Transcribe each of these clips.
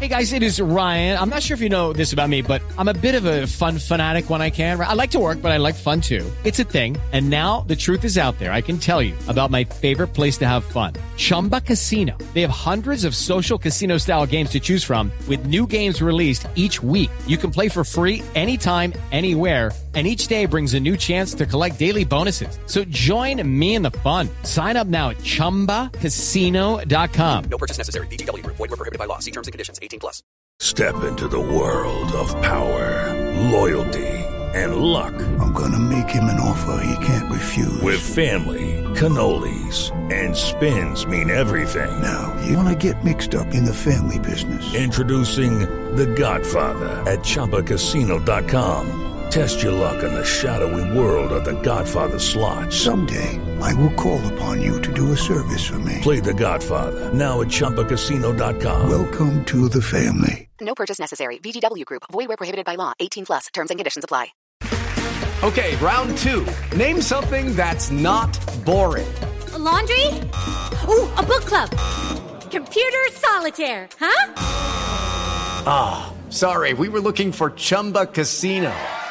Hey guys, it is Ryan. I'm not sure if you know this about me, but I'm a bit of a fun fanatic when I can. I like to work, but I like fun too. It's a thing. And now the truth is out there. I can tell you about my favorite place to have fun. Chumba Casino. They have hundreds of social casino style games to choose from with new games released each week. You can play for free anytime, anywhere. And each day brings a new chance to collect daily bonuses. So join me in the fun. Sign up now at ChumbaCasino.com. No purchase necessary. VGW Group. Void where prohibited by law. See terms and conditions. 18+. Step into the world of power, loyalty, and luck. I'm gonna make him an offer he can't refuse. With family, cannolis, and spins mean everything. Now, you wanna get mixed up in the family business. Introducing The Godfather at ChumbaCasino.com. Test your luck in the shadowy world of The Godfather slot. Someday, I will call upon you to do a service for me. Play The Godfather now at ChumbaCasino.com. Welcome to the family. No purchase necessary. VGW Group. Void where prohibited by law. 18+. Terms and conditions apply. Okay, round two. Name something that's not boring. A laundry? Ooh, a book club. Computer solitaire, huh? Ah, sorry. We were looking for Chumba Casino.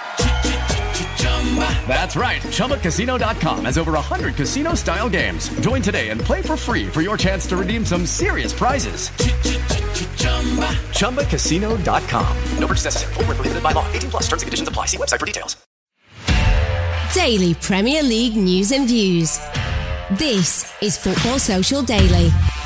That's right. ChumbaCasino.com has over 100 casino-style games. Join today and play for free for your chance to redeem some serious prizes. ChumbaCasino.com. No purchase necessary. Void where prohibited by law. 18+. Terms and conditions apply. See website for details. Daily Premier League news and views. This is Football Social Daily.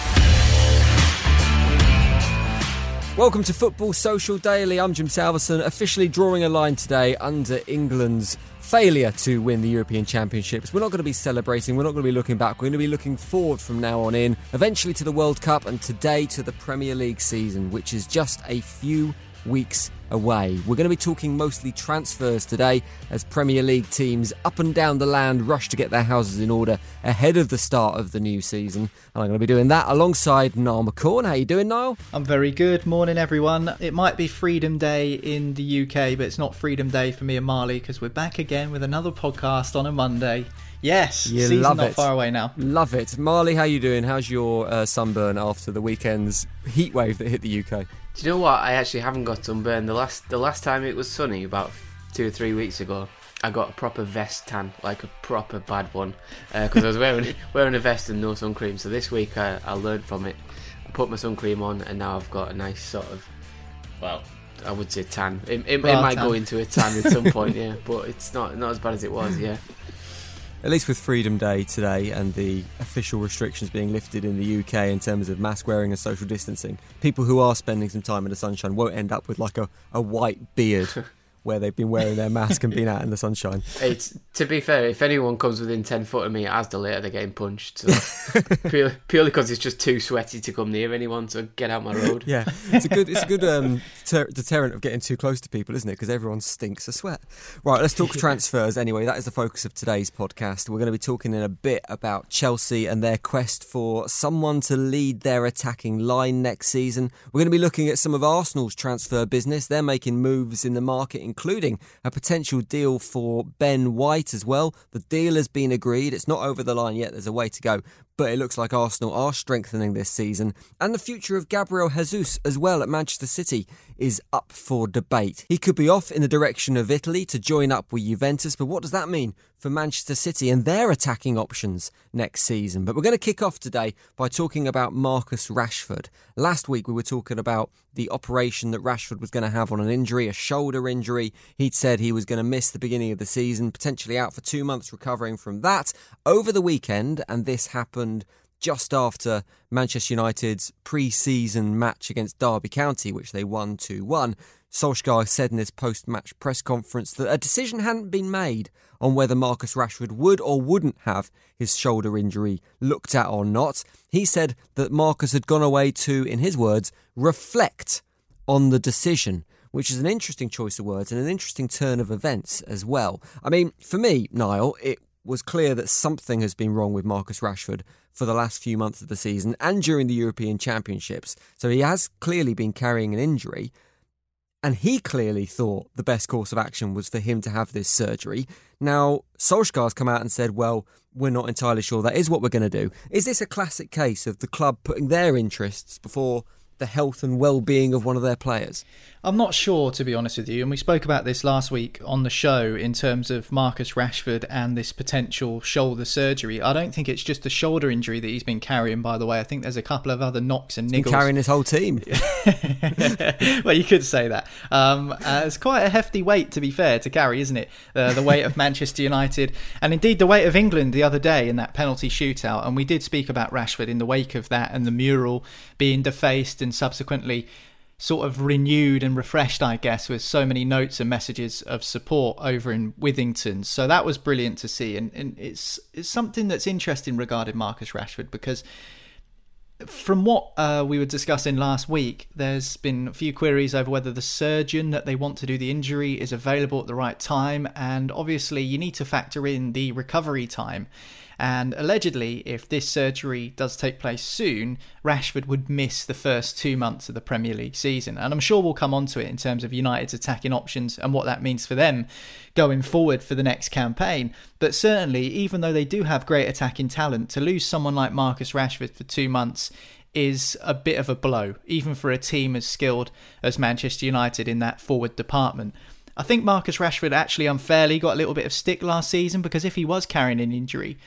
Welcome to Football Social Daily. I'm Jim Salverson, officially drawing a line today under England's failure to win the European Championships. We're not going to be celebrating, we're not going to be looking back, we're going to be looking forward from now on in, eventually to the World Cup and today to the Premier League season, which is just a few weeks away. We're going to be talking mostly transfers today as Premier League teams up and down the land rush to get their houses in order ahead of the start of the new season. And I'm going to be doing that alongside Niall McCorn. How you doing, Niall? I'm very good. Morning, everyone. It might be Freedom Day in the UK, but it's not Freedom Day for me and Marley because we're back again with another podcast on a Monday. Yes, season's not far away now. Love it. Marley, how you doing? How's your sunburn after the weekend's heat wave that hit the UK? Do you know what? I actually haven't got sunburn. The last time it was sunny, about 2 or 3 weeks ago, I got a proper vest tan, like a proper bad one, because I was wearing a vest and no sun cream. So this week I learned from it. I put my sun cream on, and now I've got a nice sort of, well, I would say tan. It might go into a tan at some point, yeah, but it's not as bad as it was, yeah. At least with Freedom Day today and the official restrictions being lifted in the UK in terms of mask wearing and social distancing, people who are spending some time in the sunshine won't end up with like a white beard where they've been wearing their mask and been out in the sunshine. To be fair, if anyone comes within 10 foot of me at Asda later, they're getting punched. So purely because it's just too sweaty to come near anyone, so get out my road. Yeah, it's a good deterrent of getting too close to people, isn't it? Because everyone stinks of sweat. Right, let's talk transfers anyway. That is the focus of today's podcast. We're going to be talking in a bit about Chelsea and their quest for someone to lead their attacking line next season. We're going to be looking at some of Arsenal's transfer business. They're making moves in the market, including a potential deal for Ben White as well. The deal has been agreed. It's not over the line yet. There's a way to go. But it looks like Arsenal are strengthening this season. And the future of Gabriel Jesus as well at Manchester City is up for debate. He could be off in the direction of Italy to join up with Juventus, but what does that mean for Manchester City and their attacking options next season? But we're going to kick off today by talking about Marcus Rashford. Last week we were talking about the operation that Rashford was going to have on an injury, a shoulder injury. He'd said he was going to miss the beginning of the season, potentially out for 2 months recovering from that over the weekend, and this happened just after Manchester United's pre-season match against Derby County, which they won 2-1. Solskjaer said in his post-match press conference that a decision hadn't been made on whether Marcus Rashford would or wouldn't have his shoulder injury looked at or not. He said that Marcus had gone away to, in his words, reflect on the decision, which is an interesting choice of words and an interesting turn of events as well. I mean, for me, Niall, it was clear that something has been wrong with Marcus Rashford for the last few months of the season and during the European Championships. So he has clearly been carrying an injury, and he clearly thought the best course of action was for him to have this surgery. Now, Solskjaer's come out and said, well, we're not entirely sure that is what we're going to do. Is this a classic case of the club putting their interests before the health and well-being of one of their players? I'm not sure, to be honest with you, and we spoke about this last week on the show in terms of Marcus Rashford and this potential shoulder surgery. I don't think it's just a shoulder injury that he's been carrying, by the way. I think there's a couple of other knocks and niggles. He's been carrying his whole team. Well, you could say that. It's quite a hefty weight, to be fair, to carry, isn't it? The weight of Manchester United, and indeed the weight of England the other day in that penalty shootout. And we did speak about Rashford in the wake of that and the mural being defaced and subsequently sort of renewed and refreshed, I guess, with so many notes and messages of support over in Withington. So that was brilliant to see. And it's something that's interesting regarding Marcus Rashford, because from what we were discussing last week, there's been a few queries over whether the surgeon that they want to do the injury is available at the right time. And obviously you need to factor in the recovery time. And allegedly, if this surgery does take place soon, Rashford would miss the first 2 months of the Premier League season. And I'm sure we'll come on to it in terms of United's attacking options and what that means for them going forward for the next campaign. But certainly, even though they do have great attacking talent, to lose someone like Marcus Rashford for 2 months is a bit of a blow, even for a team as skilled as Manchester United in that forward department. I think Marcus Rashford actually unfairly got a little bit of stick last season, because if he was carrying an injury,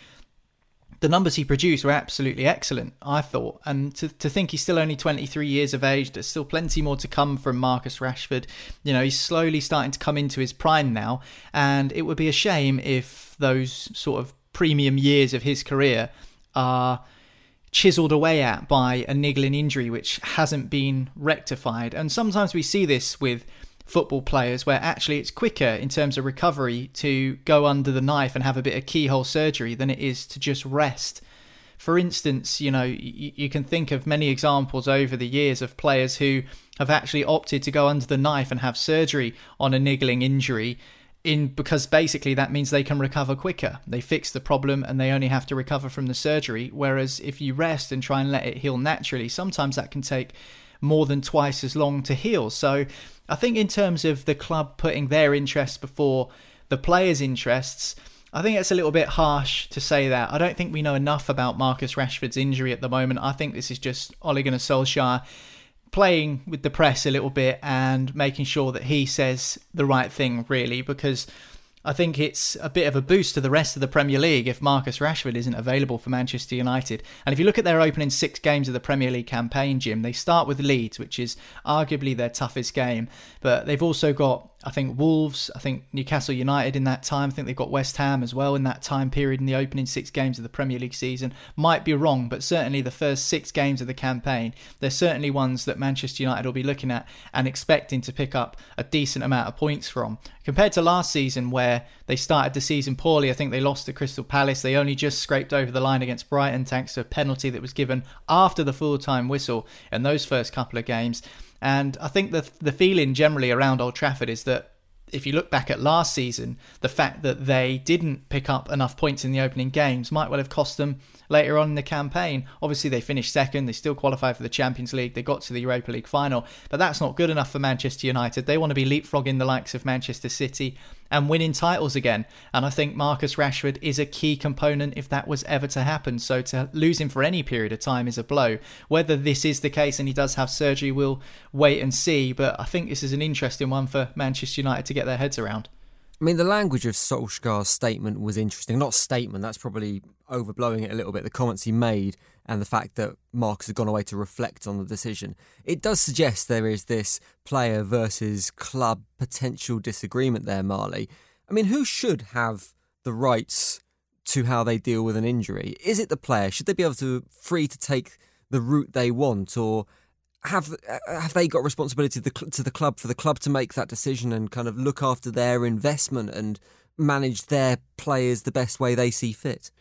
the numbers he produced were absolutely excellent, I thought. And to think he's still only 23 years of age, there's still plenty more to come from Marcus Rashford. You know, he's slowly starting to come into his prime now. And it would be a shame if those sort of premium years of his career are chiselled away at by a niggling injury which hasn't been rectified. And sometimes we see this with football players, where actually it's quicker in terms of recovery to go under the knife and have a bit of keyhole surgery than it is to just rest. For instance, you know, you can think of many examples over the years of players who have actually opted to go under the knife and have surgery on a niggling injury because basically that means they can recover quicker. They fix the problem and they only have to recover from the surgery. Whereas if you rest and try and let it heal naturally, sometimes that can take more than twice as long to heal. So I think in terms of the club putting their interests before the players' interests, I think it's a little bit harsh to say that. I don't think we know enough about Marcus Rashford's injury at the moment. I think this is just Ole Gunnar Solskjaer playing with the press a little bit and making sure that he says the right thing, really, because I think it's a bit of a boost to the rest of the Premier League if Marcus Rashford isn't available for Manchester United. And if you look at their opening 6 games of the Premier League campaign, Jim, they start with Leeds, which is arguably their toughest game. But they've also got, I think, Wolves, I think Newcastle United in that time. I think they've got West Ham as well in that time period in the opening 6 games of the Premier League season. Might be wrong, but certainly the first 6 games of the campaign, they're certainly ones that Manchester United will be looking at and expecting to pick up a decent amount of points from. Compared to last season, where they started the season poorly, I think they lost to Crystal Palace. They only just scraped over the line against Brighton thanks to a penalty that was given after the full-time whistle in those first couple of games. And I think the feeling generally around Old Trafford is that if you look back at last season, the fact that they didn't pick up enough points in the opening games might well have cost them later on in the campaign. Obviously, they finished second. They still qualified for the Champions League. They got to the Europa League final. But that's not good enough for Manchester United. They want to be leapfrogging the likes of Manchester City and winning titles again. And I think Marcus Rashford is a key component if that was ever to happen. So to lose him for any period of time is a blow. Whether this is the case and he does have surgery, we'll wait and see. But I think this is an interesting one for Manchester United to get their heads around. I mean, the language of Solskjaer's statement was interesting. Not statement, that's probably overblowing it a little bit. The comments he made and the fact that Marcus had gone away to reflect on the decision. It does suggest there is this player versus club potential disagreement there, Marley. I mean, who should have the rights to how they deal with an injury? Is it the player? Should they be able to free to take the route they want, or have they got responsibility to the club for the club to make that decision and kind of look after their investment and manage their players the best way they see fit?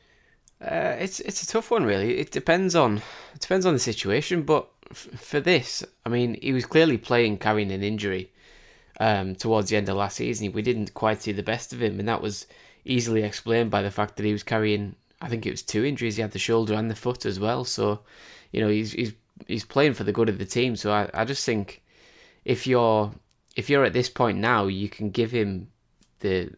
It's a tough one, really. It depends on the situation. But for this, I mean, he was clearly carrying an injury towards the end of last season. We didn't quite see the best of him, and that was easily explained by the fact that he was carrying, I think it was 2 injuries. He had the shoulder and the foot as well. So, you know, he's playing for the good of the team. So I just think if you're at this point now, you can give him the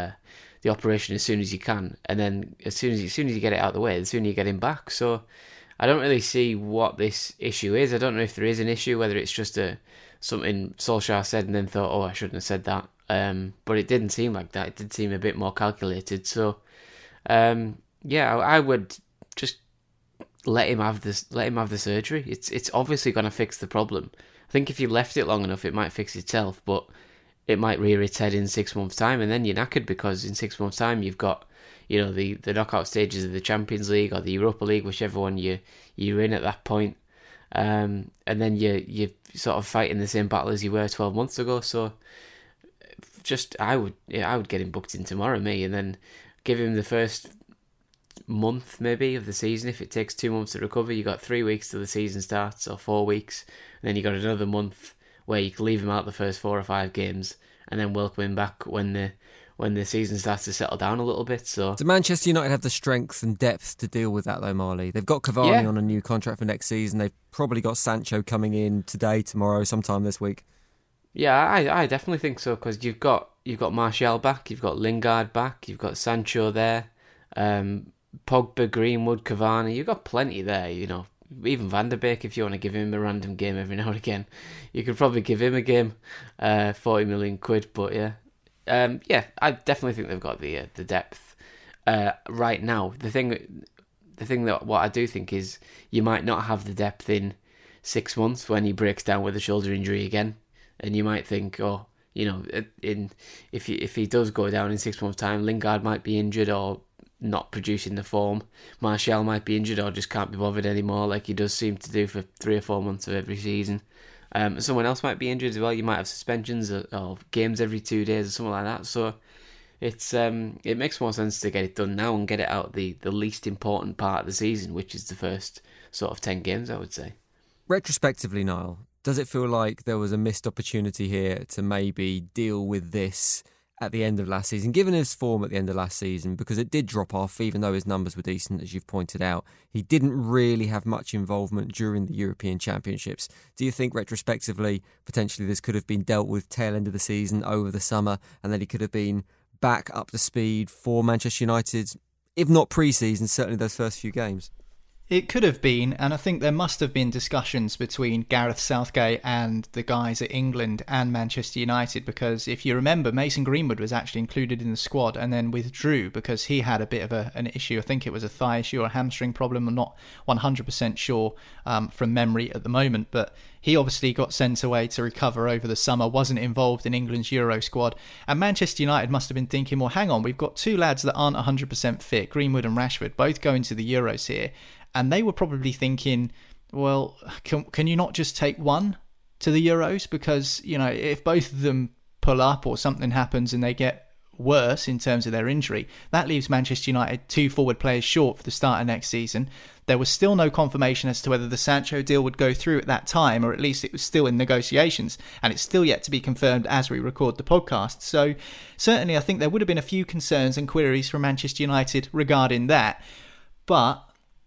operation as soon as you can, and then as soon as you get it out of the way, the sooner you get him back. So I don't really see what this issue is. I don't know if there is an issue, whether it's just something Solskjaer said and then thought, oh, I shouldn't have said that. But it didn't seem like that. It did seem a bit more calculated. So, I would just let him have the surgery. It's obviously going to fix the problem. I think if you left it long enough, it might fix itself, but it might rear its head in 6 months' time, and then you're knackered because in 6 months' time you've got, the knockout stages of the Champions League or the Europa League, whichever one you're in at that point, and then you're sort of fighting the same battle as you were 12 months ago. So, I would get him booked in tomorrow, and then give him the first month maybe of the season. If it takes 2 months to recover, you got 3 weeks till the season starts, or 4 weeks, and then you got another month where you can leave him out the first 4 or 5 games and then welcome him back when the season starts to settle down a little bit. So, do Manchester United have the strength and depth to deal with that though, Marley? They've got Cavani on a new contract for next season. They've probably got Sancho coming in today, tomorrow, sometime this week. Yeah, I definitely think so, because you've got Martial back, you've got Lingard back, you've got Sancho there, Pogba, Greenwood, Cavani. You've got plenty there, Even Van der Beek, if you want to give him a random game every now and again, you could probably give him a game, 40 million quid. But I definitely think they've got the depth right now. The thing that what I do think is you might not have the depth in 6 months when he breaks down with a shoulder injury again, and you might think, if he does go down in 6 months' time, Lingard might be injured or not producing the form. Martial might be injured or just can't be bothered anymore, like he does seem to do for 3 or 4 months of every season. Someone else might be injured as well. You might have suspensions or games every 2 days or something like that. So it makes more sense to get it done now and get it out the least important part of the season, which is the first sort of 10 games, I would say. Retrospectively, Niall, does it feel like there was a missed opportunity here to maybe deal with this at the end of last season, given his form at the end of last season, because it did drop off, even though his numbers were decent, as you've pointed out. He didn't really have much involvement during the European Championships. Do you think, retrospectively, potentially this could have been dealt with tail end of the season, over the summer, and then he could have been back up to speed for Manchester United, if not pre-season, certainly those first few games? It could have been, and I think there must have been discussions between Gareth Southgate and the guys at England and Manchester United, because if you remember, Mason Greenwood was actually included in the squad and then withdrew because he had a bit of an issue. I think it was a thigh issue or a hamstring problem. I'm not 100% sure from memory at the moment, but he obviously got sent away to recover over the summer, wasn't involved in England's Euro squad. And Manchester United must have been thinking, well, hang on, we've got 2 lads that aren't 100% fit, Greenwood and Rashford, both going to the Euros here. And they were probably thinking, well, can you not just take one to the Euros? Because, if both of them pull up or something happens and they get worse in terms of their injury, that leaves Manchester United 2 forward players short for the start of next season. There was still no confirmation as to whether the Sancho deal would go through at that time, or at least it was still in negotiations, and it's still yet to be confirmed as we record the podcast. So certainly I think there would have been a few concerns and queries from Manchester United regarding that. But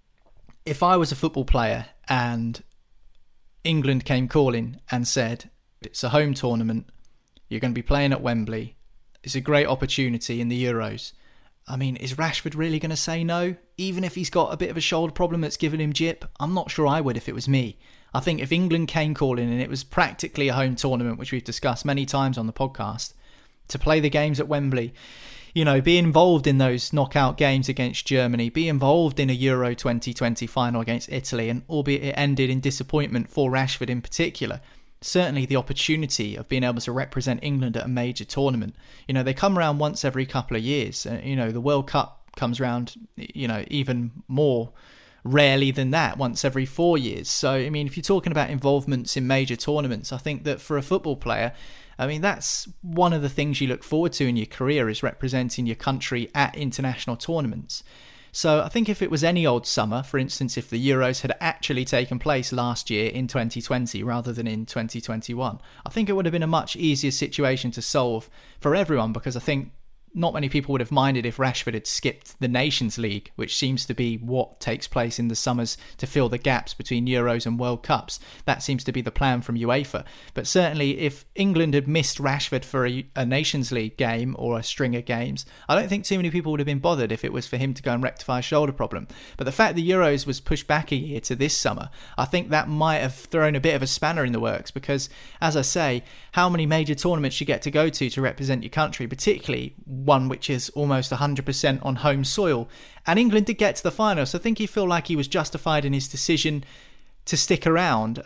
if I was a football player and England came calling and said, it's a home tournament, you're going to be playing at Wembley, it's a great opportunity in the Euros. I mean, is Rashford really going to say no? Even if he's got a bit of a shoulder problem that's given him jip? I'm not sure I would if it was me. I think if England came calling and it was practically a home tournament, which we've discussed many times on the podcast, to play the games at Wembley, be involved in those knockout games against Germany, be involved in a Euro 2020 final against Italy, and albeit it ended in disappointment for Rashford in particular, certainly the opportunity of being able to represent England at a major tournament. They come around once every couple of years. The World Cup comes around, even more rarely than that, once every 4 years. So, if you're talking about involvements in major tournaments, I think that for a football player, that's one of the things you look forward to in your career, is representing your country at international tournaments. So I think if it was any old summer, for instance, if the Euros had actually taken place last year in 2020 rather than in 2021, I think it would have been a much easier situation to solve for everyone, because I think not many people would have minded if Rashford had skipped the Nations League, which seems to be what takes place in the summers to fill the gaps between Euros and World Cups. That seems to be the plan from UEFA. But certainly if England had missed Rashford for a Nations League game or a string of games, I don't think too many people would have been bothered if it was for him to go and rectify a shoulder problem. But the fact the Euros was pushed back a year to this summer, I think that might have thrown a bit of a spanner in the works because, as I say, how many major tournaments you get to go to represent your country, particularly one which is almost 100% on home soil. And England did get to the final, so I think he felt like he was justified in his decision to stick around.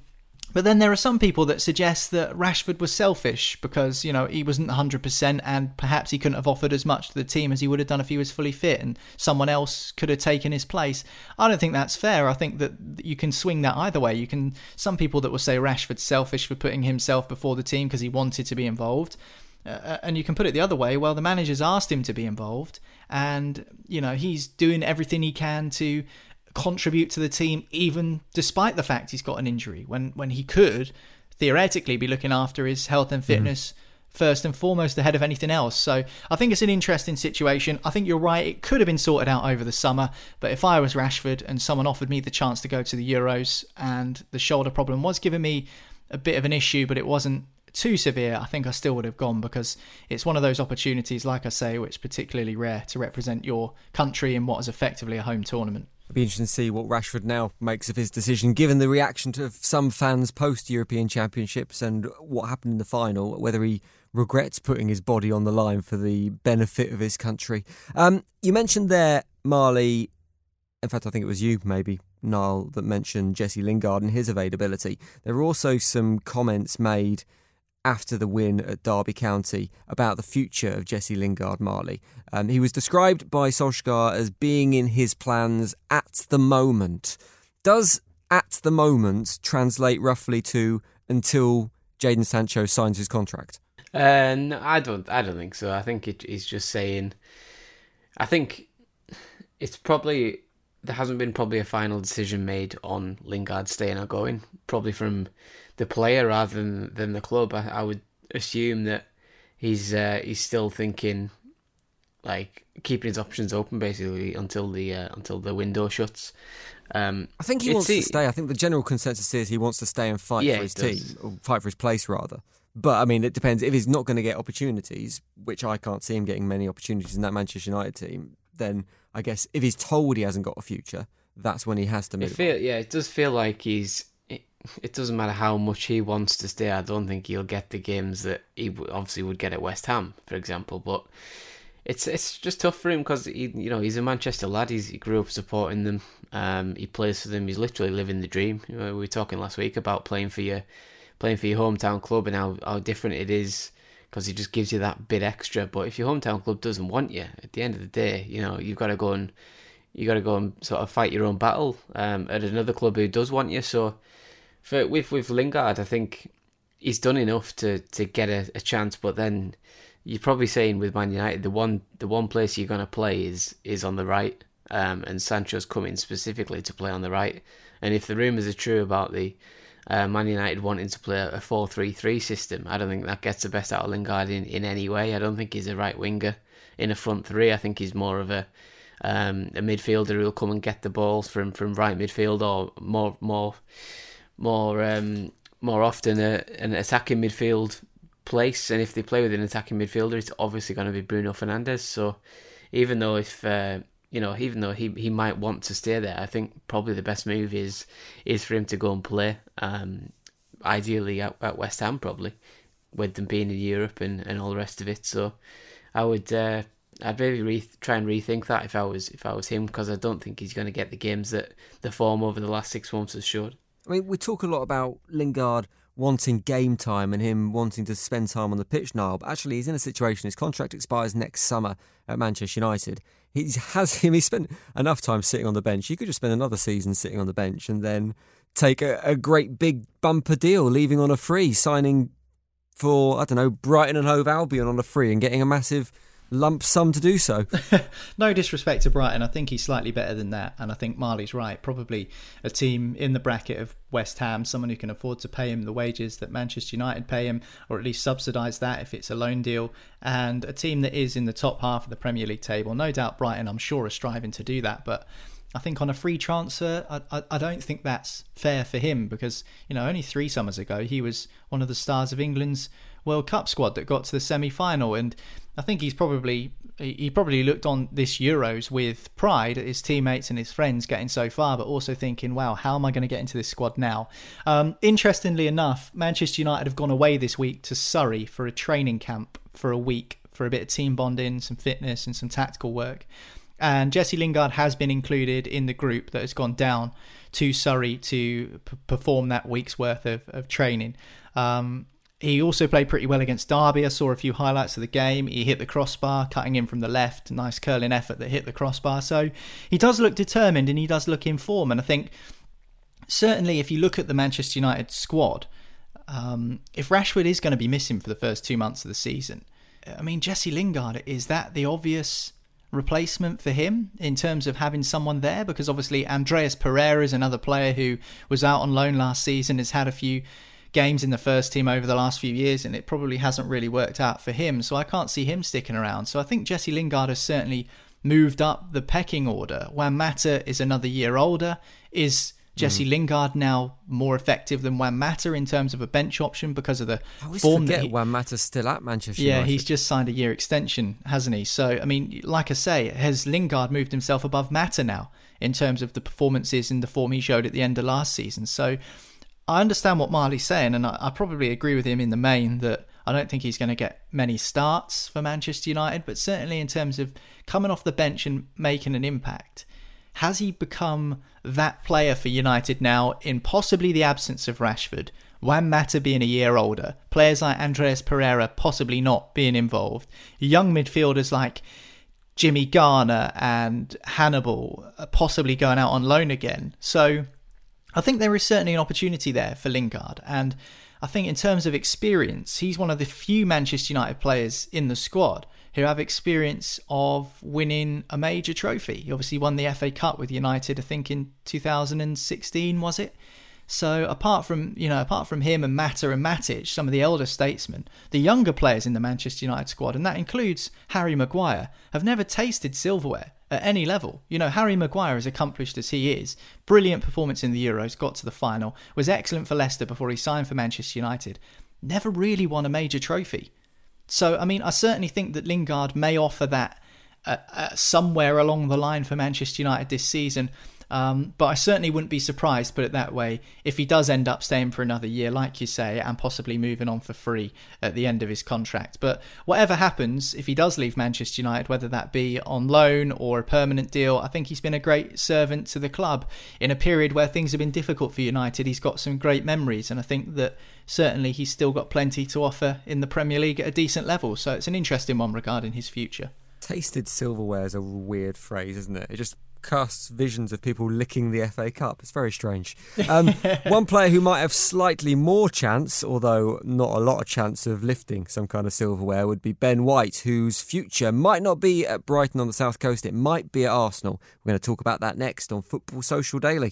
But then there are some people that suggest that Rashford was selfish because, he wasn't 100% and perhaps he couldn't have offered as much to the team as he would have done if he was fully fit and someone else could have taken his place. I don't think that's fair. I think that you can swing that either way. Some people that will say Rashford's selfish for putting himself before the team because he wanted to be involved. And you can put it the other way. Well, the manager's asked him to be involved and, he's doing everything he can to contribute to the team, even despite the fact he's got an injury, when he could theoretically be looking after his health and fitness first and foremost ahead of anything else. So I think it's an interesting situation. I think you're right. It could have been sorted out over the summer. But if I was Rashford and someone offered me the chance to go to the Euros and the shoulder problem was giving me a bit of an issue, but it wasn't too severe, I think I still would have gone because it's one of those opportunities, like I say, which is particularly rare to represent your country in what is effectively a home tournament. It'll be interesting to see what Rashford now makes of his decision, given the reaction of some fans post-European Championships and what happened in the final, whether he regrets putting his body on the line for the benefit of his country. You mentioned there, Marley, in fact I think it was you maybe, Niall, that mentioned Jesse Lingard and his availability. There were also some comments made after the win at Derby County about the future of Jesse Lingard, Marley. He was described by Solskjaer as being in his plans at the moment. Does at the moment translate roughly to until Jadon Sancho signs his contract? No, I don't think so. I think he's just saying. I think it's probably there hasn't been probably a final decision made on Lingard staying or going. Probably from the player rather than the club. I would assume that he's still thinking, like, keeping his options open basically until the window shuts. I think he wants to stay. I think the general consensus is he wants to stay and fight for his team, or fight for his place rather. But I mean, it depends. If he's not going to get opportunities, which I can't see him getting many opportunities in that Manchester United team, then I guess if he's told he hasn't got a future, that's when he has to move. It does feel like it doesn't matter how much he wants to stay. I don't think he'll get the games that he obviously would get at West Ham, for example. But it's just tough for him because he's a Manchester lad. He grew up supporting them. He plays for them. He's literally living the dream. We were talking last week about playing for your hometown club and how different it is because it just gives you that bit extra. But if your hometown club doesn't want you, at the end of the day, you've got to go and sort of fight your own battle at another club who does want you. So with Lingard, I think he's done enough to get a chance. But then you're probably saying with Man United, the one place you're going to play is on the right, and Sancho's coming specifically to play on the right. And if the rumours are true about the Man United wanting to play a 4-3-3 system, I don't think that gets the best out of Lingard in any way. I don't think he's a right winger in a front three. I think he's more of a midfielder who'll come and get the balls from right midfield, or more often an attacking midfield place. And if they play with an attacking midfielder, it's obviously going to be Bruno Fernandes. So even though he might want to stay there, I think probably the best move is for him to go and play, ideally at West Ham, probably, with them being in Europe and all the rest of it. So I would I'd maybe try and rethink that if I was him, because I don't think he's going to get the games that the form over the last 6 months has showed. I mean, we talk a lot about Lingard wanting game time and him wanting to spend time on the pitch now, but actually he's in a situation, his contract expires next summer at Manchester United. He spent enough time sitting on the bench. He could just spend another season sitting on the bench and then take a great big bumper deal, leaving on a free, signing for, I don't know, Brighton and Hove Albion on a free and getting a massive lump sum to do so. No disrespect to Brighton, I think he's slightly better than that, and I think Marley's right. Probably a team in the bracket of West Ham, someone who can afford to pay him the wages that Manchester United pay him, or at least subsidise that if it's a loan deal, and a team that is in the top half of the Premier League table. No doubt Brighton, I'm sure, are striving to do that, but I think on a free transfer, I don't think that's fair for him, because only 3 summers ago he was one of the stars of England's World Cup squad that got to the semi-final, and I think he probably looked on this Euros with pride at his teammates and his friends getting so far, but also thinking, wow, how am I going to get into this squad now? Interestingly enough, Manchester United have gone away this week to Surrey for a training camp for a week, for a bit of team bonding, some fitness and some tactical work. And Jesse Lingard has been included in the group that has gone down to Surrey to perform that week's worth of training. He also played pretty well against Derby. I saw a few highlights of the game. He hit the crossbar, cutting in from the left. Nice curling effort that hit the crossbar. So he does look determined and he does look in form. And I think certainly if you look at the Manchester United squad, if Rashford is going to be missing for the first 2 months of the season, I mean, Jesse Lingard, is that the obvious replacement for him in terms of having someone there? Because obviously Andreas Pereira is another player who was out on loan last season, has had a few games in the first team over the last few years, and it probably hasn't really worked out for him, so I can't see him sticking around. So I think Jesse Lingard has certainly moved up the pecking order. Juan Mata is another year older. Is Jesse Lingard now more effective than Juan Mata in terms of a bench option because of the form? Juan Mata's still at Manchester United. Yeah, he's just signed a year extension, hasn't he? So, I mean, like I say, has Lingard moved himself above Mata now in terms of the performances and the form he showed at the end of last season? So I understand what Marley's saying, and I probably agree with him in the main that I don't think he's going to get many starts for Manchester United, but certainly in terms of coming off the bench and making an impact, has he become that player for United now in possibly the absence of Rashford, Juan Mata being a year older, players like Andreas Pereira possibly not being involved, young midfielders like Jimmy Garner and Hannibal possibly going out on loan again? So I think there is certainly an opportunity there for Lingard, and I think in terms of experience, he's one of the few Manchester United players in the squad who have experience of winning a major trophy. He obviously won the FA Cup with United, I think in 2016, was it? So apart from him and Mata and Matic, some of the elder statesmen, the younger players in the Manchester United squad, and that includes Harry Maguire, have never tasted silverware at any level. Harry Maguire, as accomplished as he is, brilliant performance in the Euros, got to the final, was excellent for Leicester before he signed for Manchester United, never really won a major trophy. So, I mean, I certainly think that Lingard may offer that somewhere along the line for Manchester United this season. But I certainly wouldn't be surprised, put it that way, if he does end up staying for another year, like you say, and possibly moving on for free at the end of his contract. But whatever happens, if he does leave Manchester United, whether that be on loan or a permanent deal, I think he's been a great servant to the club. In a period where things have been difficult for United, he's got some great memories, and I think that certainly he's still got plenty to offer in the Premier League at a decent level. So it's an interesting one regarding his future. Tasted silverware is a weird phrase, isn't it? It just casts visions of people licking the FA Cup. It's very strange. One player who might have slightly more chance, although not a lot of chance of lifting some kind of silverware, would be Ben White, whose future might not be at Brighton on the South Coast, it might be at Arsenal. We're going to talk about that next on Football Social Daily.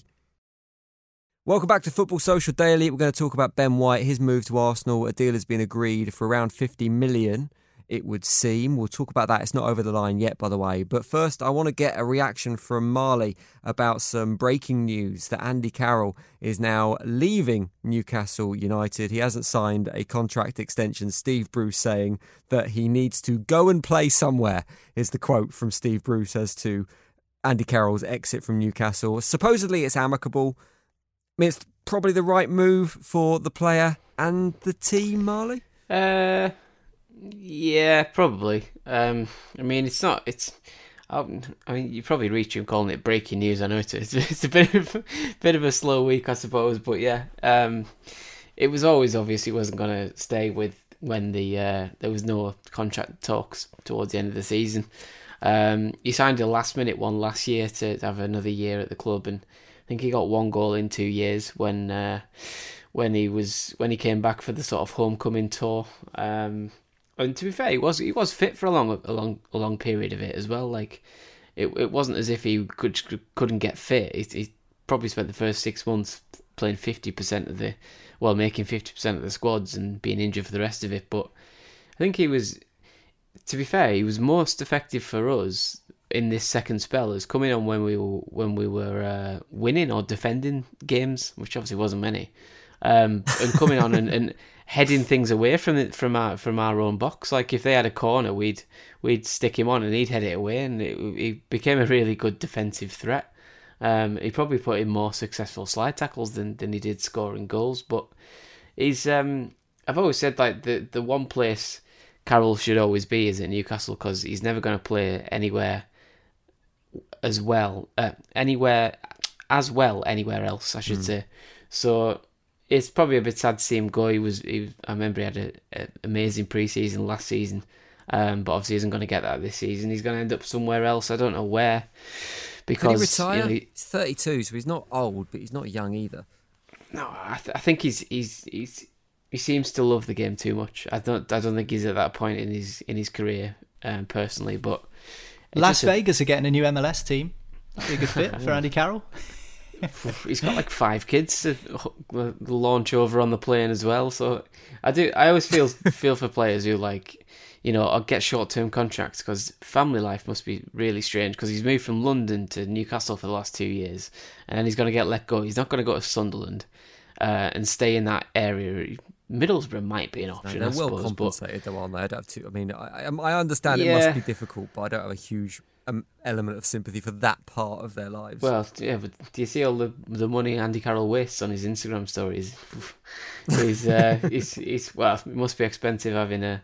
Welcome back to Football Social Daily. We're going to talk about Ben White, his move to Arsenal. A deal has been agreed for around 50 million. It would seem. We'll talk about that. It's not over the line yet, by the way. But first, I want to get a reaction from Marley about some breaking news that Andy Carroll is now leaving Newcastle United. He hasn't signed a contract extension. Steve Bruce saying that he needs to go and play somewhere, is the quote from Steve Bruce as to Andy Carroll's exit from Newcastle. Supposedly it's amicable. I mean, it's probably the right move for the player and the team, Marley? Yeah, probably. I mean, it's not. I mean, you're probably reaching calling it breaking news. I know it's a bit of a slow week, I suppose. But yeah, it was always obvious he wasn't going to stay with when there was no contract talks towards the end of the season. He signed a last minute one last year to have another year at the club, and I think he got 1 goal in 2 years when he came back for the sort of homecoming tour. And to be fair, he was fit for a long period of it as well. Like it wasn't as if he couldn't get fit. He probably spent the first 6 months playing 50% of making 50% of the squads and being injured for the rest of it. But I think he was, to be fair, he was most effective for us in this second spell as coming on when we were winning or defending games, which obviously wasn't many, and coming on and heading things away from our own box. Like if they had a corner, we'd stick him on and he'd head it away, and he became a really good defensive threat. He probably put in more successful slide tackles than he did scoring goals. But he's I've always said like the one place Carroll should always be is at Newcastle, because he's never going to play anywhere anywhere else, I should say. So it's probably a bit sad to see him go. I remember he had an amazing pre-season last season, but obviously isn't going to get that this season. He's going to end up somewhere else. I don't know where. Because could he retire? He's 32, so he's not old, but he's not young either. No, I think he seems to love the game too much. I don't think he's at that point in his career, personally. But Las Vegas are getting a new MLS team. That'd be a good fit for Andy Carroll. He's got like 5 kids to launch over on the plane as well. So I always feel for players who or get short-term contracts, because family life must be really strange, because he's moved from London to Newcastle for the last 2 years, and then he's going to get let go. He's not going to go to Sunderland and stay in that area. Middlesbrough might be an option. No, they're well compensated, though, aren't they? I'd have to. I mean, I understand it must be difficult, but I don't have a huge element of sympathy for that part of their lives. Well, yeah, but do you see all the money Andy Carroll wastes on his Instagram stories? He's it must be expensive having a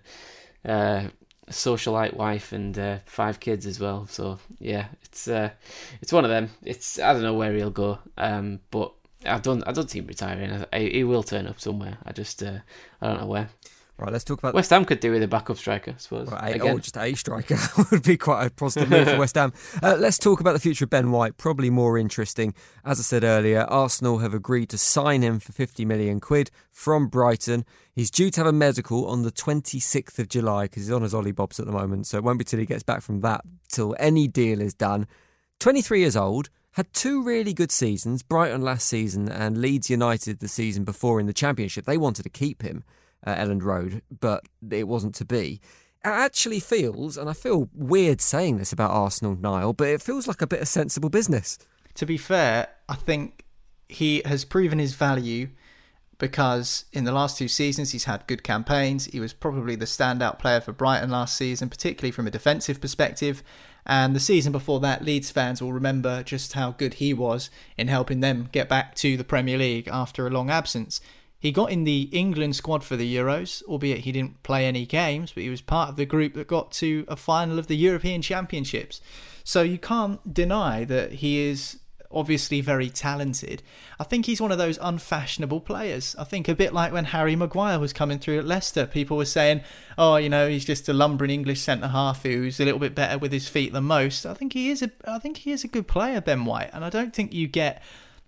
socialite wife and 5 kids as well. So yeah, it's one of them. I don't know where he'll go, but I don't see him retiring. He will turn up somewhere. I don't know where. Right, let's talk about... West Ham could do with a backup striker, I suppose. Right, or just a striker would be quite a positive move for West Ham. Let's talk about the future of Ben White, probably more interesting. As I said earlier, Arsenal have agreed to sign him for 50 million quid from Brighton. He's due to have a medical on the 26th of July, because he's on his Ollie Bobs at the moment, so it won't be till he gets back from that till any deal is done. 23 years old, had 2 really good seasons, Brighton last season and Leeds United the season before in the Championship. They wanted to keep him at Elland Road, but it wasn't to be. It actually feels, and I feel weird saying this about Arsenal, Niall, but it feels like a bit of sensible business. To be fair, I think he has proven his value, because in the last 2 seasons he's had good campaigns. He was probably the standout player for Brighton last season, particularly from a defensive perspective. And the season before that, Leeds fans will remember just how good he was in helping them get back to the Premier League after a long absence. He got in the England squad for the Euros, albeit he didn't play any games, but he was part of the group that got to a final of the European Championships. So you can't deny that he is obviously very talented. I think he's one of those unfashionable players. I think a bit like when Harry Maguire was coming through at Leicester, people were saying, he's just a lumbering English centre-half who's a little bit better with his feet than most. I think he is a good player, Ben White, and I don't think you get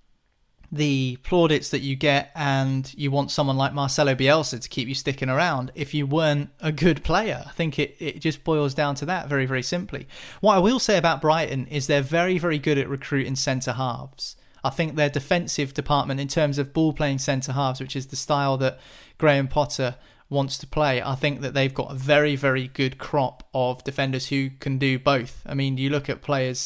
the plaudits that you get, and you want someone like Marcelo Bielsa to keep you sticking around if you weren't a good player. I think it just boils down to that very, very simply. What I will say about Brighton is they're very, very good at recruiting centre-halves. I think their defensive department, in terms of ball-playing centre-halves, which is the style that Graham Potter wants to play, I think that they've got a very, very good crop of defenders who can do both. I mean, you look at players...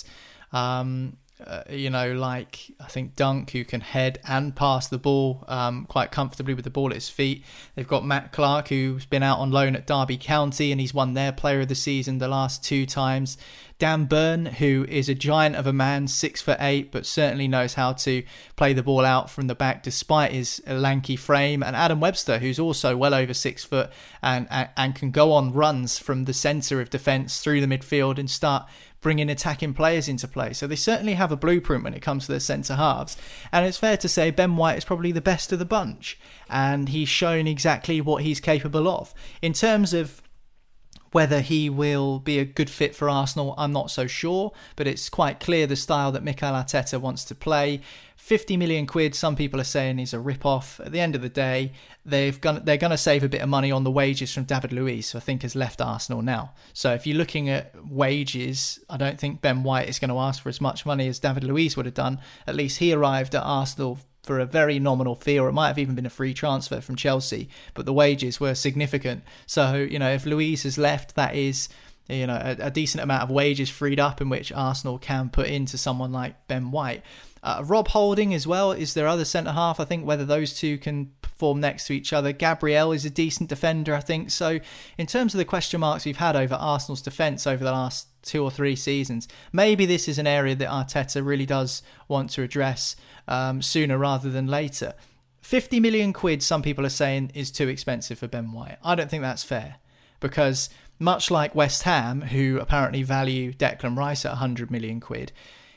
like I think Dunk, who can head and pass the ball quite comfortably with the ball at his feet. They've got Matt Clark, who's been out on loan at Derby County, and he's won their Player of the Season the last 2 times. Dan Burn, who is a giant of a man, 6'8", but certainly knows how to play the ball out from the back despite his lanky frame. And Adam Webster, who's also well over 6 foot and can go on runs from the centre of defence through the midfield and start bringing attacking players into play. So they certainly have a blueprint when it comes to their centre-halves. And it's fair to say Ben White is probably the best of the bunch. And he's shown exactly what he's capable of. In terms of Whether he will be a good fit for Arsenal, I'm not so sure, but it's quite clear the style that Mikel Arteta wants to play. 50 million quid, some people are saying, is a rip-off. At the end of the day, they're going to save a bit of money on the wages from David Luiz, who I think has left Arsenal now. So if you're looking at wages, I don't think Ben White is going to ask for as much money as David Luiz would have done. At least he arrived at Arsenal for a very nominal fee, or it might have even been a free transfer from Chelsea, but the wages were significant. So, if Luiz has left, that is a decent amount of wages freed up in which Arsenal can put into someone like Ben White. Rob Holding as well is their other centre-half. I think whether those two can perform next to each other. Gabriel is a decent defender, I think. So in terms of the question marks we've had over Arsenal's defence over the last 2 or 3 seasons, maybe this is an area that Arteta really does want to address sooner rather than later. 50 million quid, some people are saying, is too expensive for Ben White. I don't think that's fair, because much like West Ham, who apparently value Declan Rice at 100 million quid,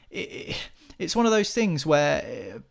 it's one of those things where,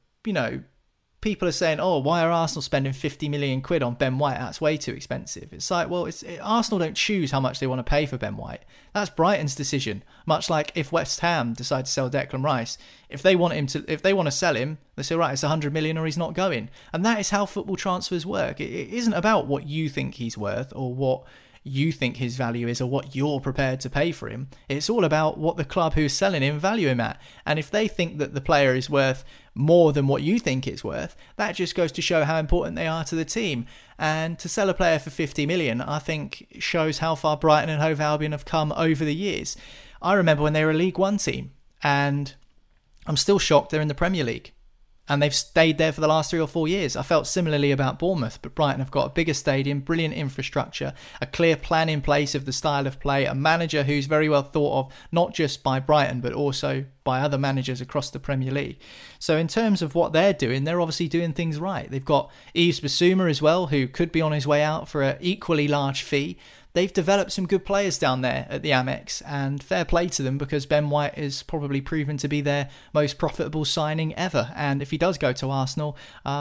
people are saying, oh, why are Arsenal spending 50 million quid on Ben White? That's way too expensive. It's like, well, Arsenal don't choose how much they want to pay for Ben White. That's Brighton's decision. Much like if West Ham decide to sell Declan Rice, if they want to sell him, they say, right, it's 100 million or he's not going. And that is how football transfers work. It isn't about what you think he's worth or what you think his value is or what you're prepared to pay for him. It's all about what the club who's selling him value him at. And if they think that the player is worth more than what you think it's worth, that just goes to show how important they are to the team. And to sell a player for 50 million, I think, shows how far Brighton and Hove Albion have come over the years. I remember when they were a League One team, and I'm still shocked they're in the Premier League. And they've stayed there for the last 3 or 4 years. I felt similarly about Bournemouth, but Brighton have got a bigger stadium, brilliant infrastructure, a clear plan in place of the style of play, a manager who's very well thought of, not just by Brighton, but also by other managers across the Premier League. So in terms of what they're doing, they're obviously doing things right. They've got Yves Bissouma as well, who could be on his way out for an equally large fee. They've developed some good players down there at the Amex, and fair play to them, because Ben White is probably proven to be their most profitable signing ever. And if he does go to Arsenal,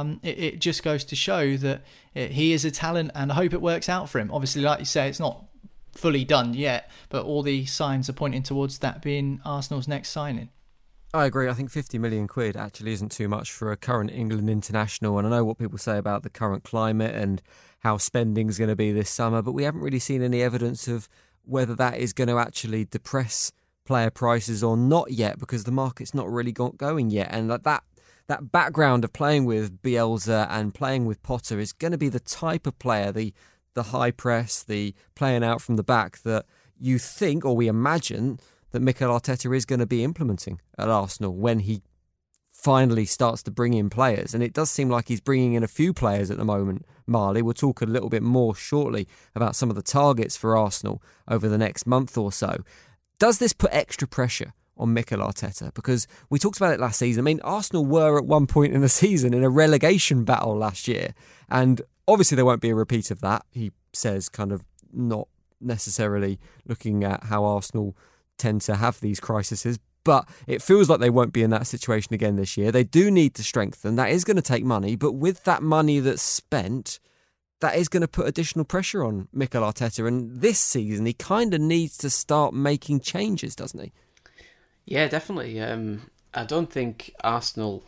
it just goes to show that he is a talent, and I hope it works out for him. Obviously, like you say, it's not fully done yet, but all the signs are pointing towards that being Arsenal's next signing. I agree. I think 50 million quid actually isn't too much for a current England international. And I know what people say about the current climate and how spending's going to be this summer, but we haven't really seen any evidence of whether that is going to actually depress player prices or not yet, because the market's not really got going yet. And that background of playing with Bielsa and playing with Potter is going to be the type of player, the high press, the playing out from the back, that you think, or we imagine, that Mikel Arteta is going to be implementing at Arsenal when he finally starts to bring in players. And it does seem like he's bringing in a few players at the moment, Marley. We'll talk a little bit more shortly about some of the targets for Arsenal over the next month or so. Does this put extra pressure on Mikel Arteta? Because we talked about it last season. I mean, Arsenal were at one point in the season in a relegation battle last year. And obviously there won't be a repeat of that. He says, kind of not necessarily looking at how Arsenal tend to have these crises, but it feels like they won't be in that situation again this year. They do need to strengthen. That is going to take money, but with that money that's spent, that is going to put additional pressure on Mikel Arteta. And this season, he kind of needs to start making changes, doesn't he? Yeah, definitely. I don't think Arsenal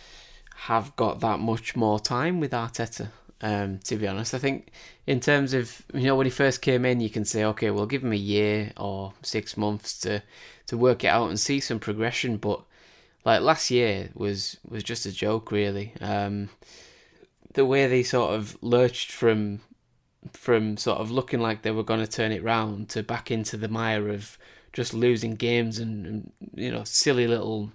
have got that much more time with Arteta. To be honest, I think in terms of, when he first came in, you can say, okay, we'll give him a year or 6 months to work it out and see some progression. But like last year was just a joke, really. The way they sort of lurched from sort of looking like they were going to turn it round to back into the mire of just losing games and silly little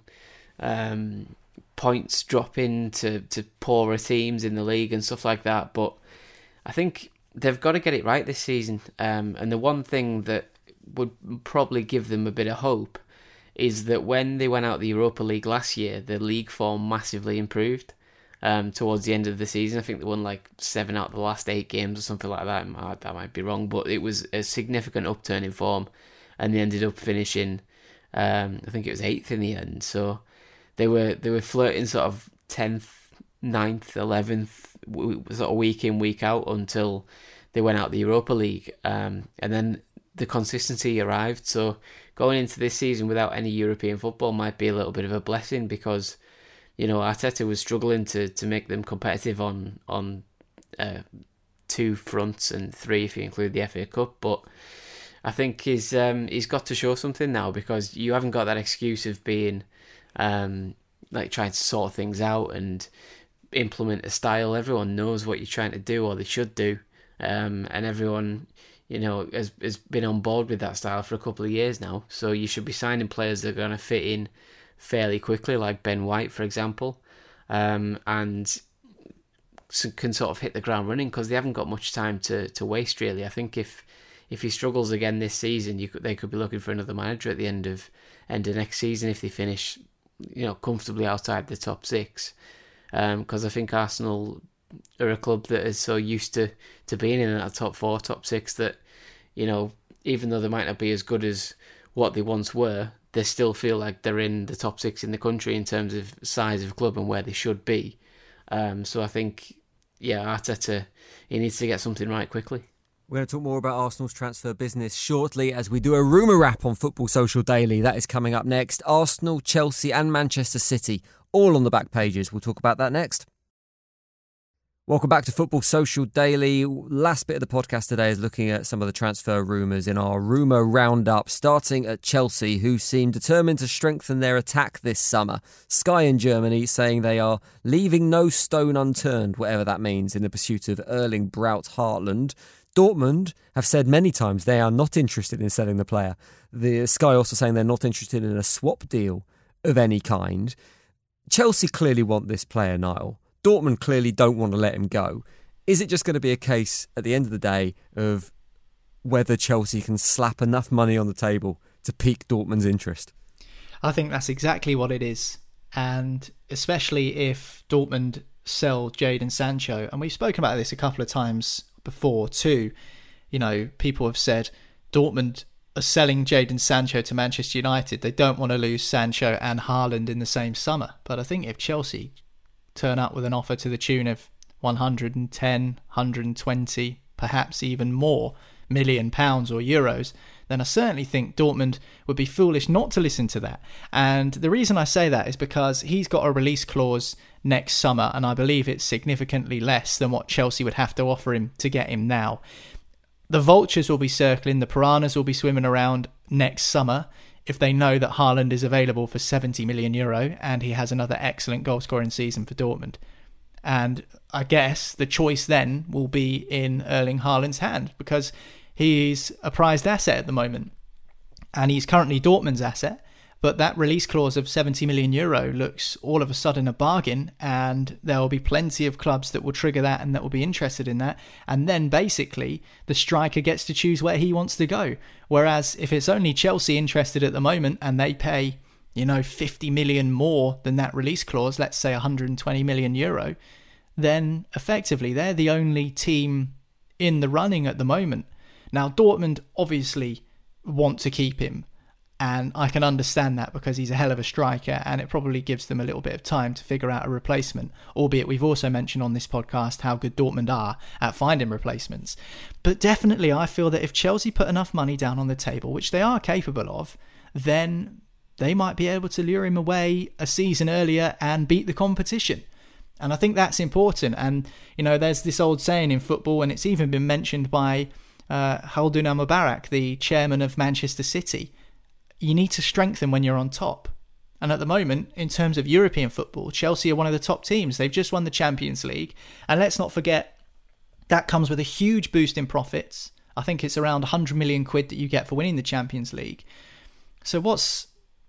points dropping to poorer teams in the league and stuff like that. But I think they've got to get it right this season. And the one thing that would probably give them a bit of hope is that when they went out the Europa League last year, the league form massively improved towards the end of the season. I think they won like 7 out of the last 8 games or something like that. That might be wrong, but it was a significant upturn in form, and they ended up finishing, I think it was 8th in the end. So they were flirting sort of 10th, 9th, 11th, sort of week in, week out, until they went out the Europa League. And then the consistency arrived. So going into this season without any European football might be a little bit of a blessing, because Arteta was struggling to make them competitive on 2 fronts and 3 if you include the FA Cup. But I think he's got to show something now, because you haven't got that excuse of being like trying to sort things out and implement a style. Everyone knows what you're trying to do, or they should do, and everyone has been on board with that style for a couple of years now. So you should be signing players that are going to fit in fairly quickly, like Ben White, for example, and can sort of hit the ground running, because they haven't got much time to waste, really. I think if he struggles again this season, they could be looking for another manager at the end of next season if they finish comfortably outside the top 6. Because I think Arsenal are a club that is so used to being in that top 4, top 6 that, even though they might not be as good as what they once were, they still feel like they're in the top 6 in the country in terms of size of club and where they should be. So I think, Arteta, he needs to get something right quickly. We're going to talk more about Arsenal's transfer business shortly as we do a rumour wrap on Football Social Daily. That is coming up next. Arsenal, Chelsea and Manchester City, all on the back pages. We'll talk about that next. Welcome back to Football Social Daily. Last bit of the podcast today is looking at some of the transfer rumours in our rumour roundup, starting at Chelsea, who seem determined to strengthen their attack this summer. Sky in Germany saying they are leaving no stone unturned, whatever that means, in the pursuit of Erling Braut Haaland. Dortmund have said many times they are not interested in selling the player. The Sky also saying they're not interested in a swap deal of any kind. Chelsea clearly want this player, Niall. Dortmund clearly don't want to let him go. Is it just going to be a case at the end of the day of whether Chelsea can slap enough money on the table to pique Dortmund's interest? I think that's exactly what it is. And especially if Dortmund sell Jadon Sancho, and we've spoken about this a couple of times before too. People have said Dortmund are selling Jadon Sancho to Manchester United. They don't want to lose Sancho and Haaland in the same summer. But I think if Chelsea turn up with an offer to the tune of 110, 120, perhaps even more £1 million or euros, then I certainly think Dortmund would be foolish not to listen to that. And the reason I say that is because he's got a release clause next summer, and I believe it's significantly less than what Chelsea would have to offer him to get him now. The vultures will be circling, the piranhas will be swimming around next summer if they know that Haaland is available for €70 million and he has another excellent goal-scoring season for Dortmund. And I guess the choice then will be in Erling Haaland's hand, because he's a prized asset at the moment. And he's currently Dortmund's asset, but that release clause of €70 million looks all of a sudden a bargain, and there will be plenty of clubs that will trigger that and that will be interested in that. And then basically the striker gets to choose where he wants to go. Whereas if it's only Chelsea interested at the moment and they pay, €50 million more than that release clause, let's say €120 million, then effectively they're the only team in the running at the moment. Now, Dortmund obviously want to keep him, and I can understand that because he's a hell of a striker, and it probably gives them a little bit of time to figure out a replacement, albeit we've also mentioned on this podcast how good Dortmund are at finding replacements. But definitely I feel that if Chelsea put enough money down on the table, which they are capable of, then they might be able to lure him away a season earlier and beat the competition. And I think that's important. And, there's this old saying in football, and it's even been mentioned by Khaldoon Al-Mubarak, the chairman of Manchester City. You need to strengthen when you're on top. And at the moment, in terms of European football, Chelsea are one of the top teams. They've just won the Champions League. And let's not forget, that comes with a huge boost in profits. I think it's around 100 million quid that you get for winning the Champions League. So what's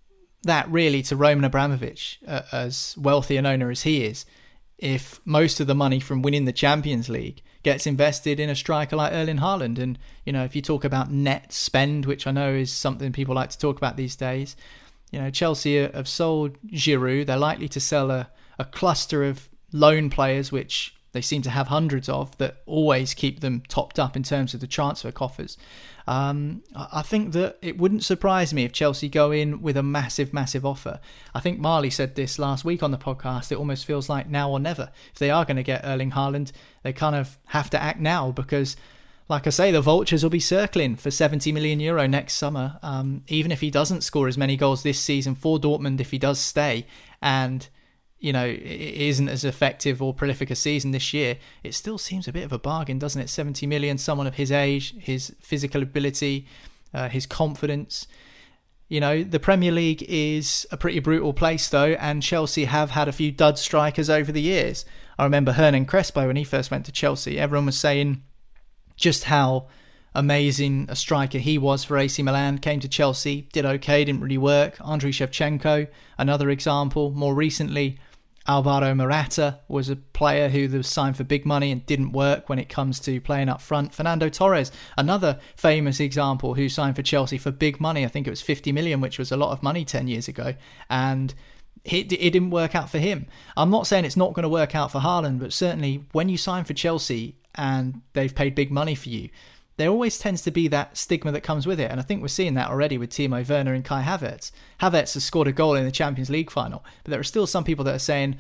that really to Roman Abramovich, as wealthy an owner as he is, if most of the money from winning the Champions League gets invested in a striker like Erling Haaland? And, if you talk about net spend, which I know is something people like to talk about these days, Chelsea have sold Giroud. They're likely to sell a cluster of loan players, which they seem to have hundreds of, that always keep them topped up in terms of the transfer coffers. I think that it wouldn't surprise me if Chelsea go in with a massive, massive offer. I think Marley said this last week on the podcast. It almost feels like now or never. If they are going to get Erling Haaland, they kind of have to act now, because like I say, the vultures will be circling for €70 million next summer. Even if he doesn't score as many goals this season for Dortmund, if he does stay, and it isn't as effective or prolific a season this year, it still seems a bit of a bargain, doesn't it? 70 million, someone of his age, his physical ability, his confidence. The Premier League is a pretty brutal place, though, and Chelsea have had a few dud strikers over the years. I remember Hernan Crespo, when he first went to Chelsea, everyone was saying just how amazing a striker he was for AC Milan. Came to Chelsea, did okay, didn't really work. Andriy Shevchenko, another example. More recently, Alvaro Morata was a player who was signed for big money and didn't work when it comes to playing up front. Fernando Torres, another famous example, who signed for Chelsea for big money. I think it was 50 million, which was a lot of money 10 years ago. And it didn't work out for him. I'm not saying it's not going to work out for Haaland, but certainly when you sign for Chelsea and they've paid big money for you, there always tends to be that stigma that comes with it. And I think we're seeing that already with Timo Werner and Kai Havertz. Havertz has scored a goal in the Champions League final, but there are still some people that are saying,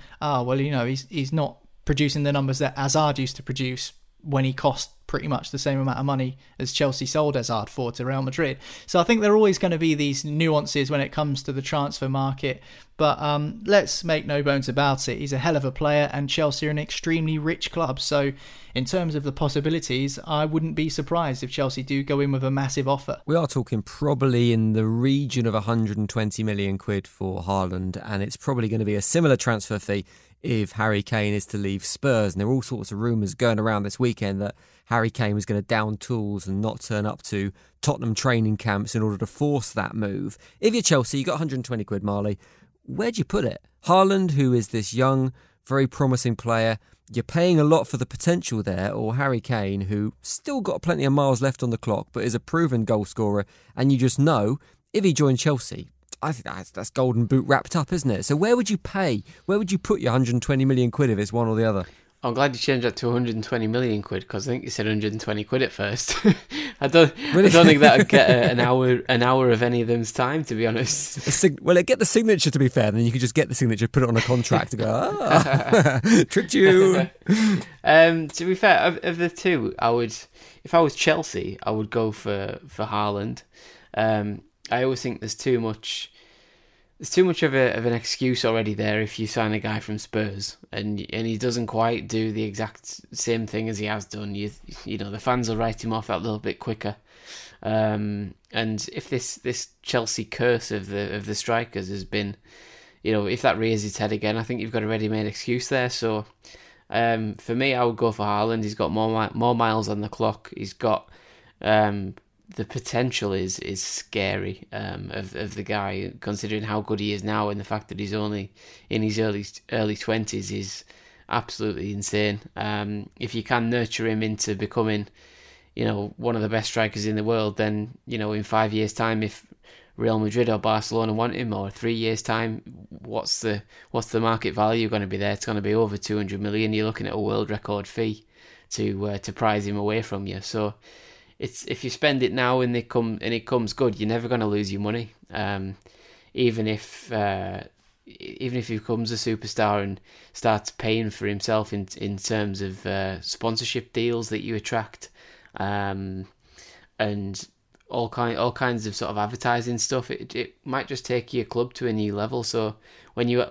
he's not producing the numbers that Hazard used to produce when he cost pretty much the same amount of money as Chelsea sold Hazard for to Real Madrid. So I think there are always going to be these nuances when it comes to the transfer market. But let's make no bones about it. He's a hell of a player, and Chelsea are an extremely rich club. So in terms of the possibilities, I wouldn't be surprised if Chelsea do go in with a massive offer. We are talking probably in the region of 120 million quid for Haaland, and it's probably going to be a similar transfer fee if Harry Kane is to leave Spurs. And there are all sorts of rumours going around this weekend that Harry Kane was going to down tools and not turn up to Tottenham training camps in order to force that move. If you're Chelsea, you got 120 quid, Marley. Where'd you put it? Haaland, who is this young, very promising player, you're paying a lot for the potential there, or Harry Kane, who still got plenty of miles left on the clock, but is a proven goal scorer, and you just know, if he joined Chelsea, I think that's golden boot wrapped up, isn't it? So where would you pay? Where would you put your 120 million quid if it's one or the other? I'm glad you changed that to 120 million quid, because I think you said 120 quid at first. I don't think that would get an hour of any of them's time, to be honest. Well, it'd get the signature, to be fair, then you could just get the signature, put it on a contract and go, tricked you. To be fair, of the two, if I was Chelsea, I would go for Haaland. I always think there's too much of an excuse already there if you sign a guy from Spurs and he doesn't quite do the exact same thing as he has done. You know, the fans will write him off a little bit quicker. And if this Chelsea curse of the strikers has been, if that rears its head again, I think you've got a ready-made excuse there. So for me, I would go for Haaland. He's got more miles on the clock. He's got the potential is scary of the guy, considering how good he is now, and the fact that he's only in his early 20s is absolutely insane. If you can nurture him into becoming, one of the best strikers in the world, then in 5 years' time, if Real Madrid or Barcelona want him, or 3 years' time, what's the market value going to be there? It's going to be over 200 million. You're looking at a world record fee to prize him away from you. So if you spend it now and it comes good, you're never going to lose your money. Even if he becomes a superstar and starts paying for himself in terms of sponsorship deals that you attract, and all kinds of sort of advertising stuff, it might just take your club to a new level. So when you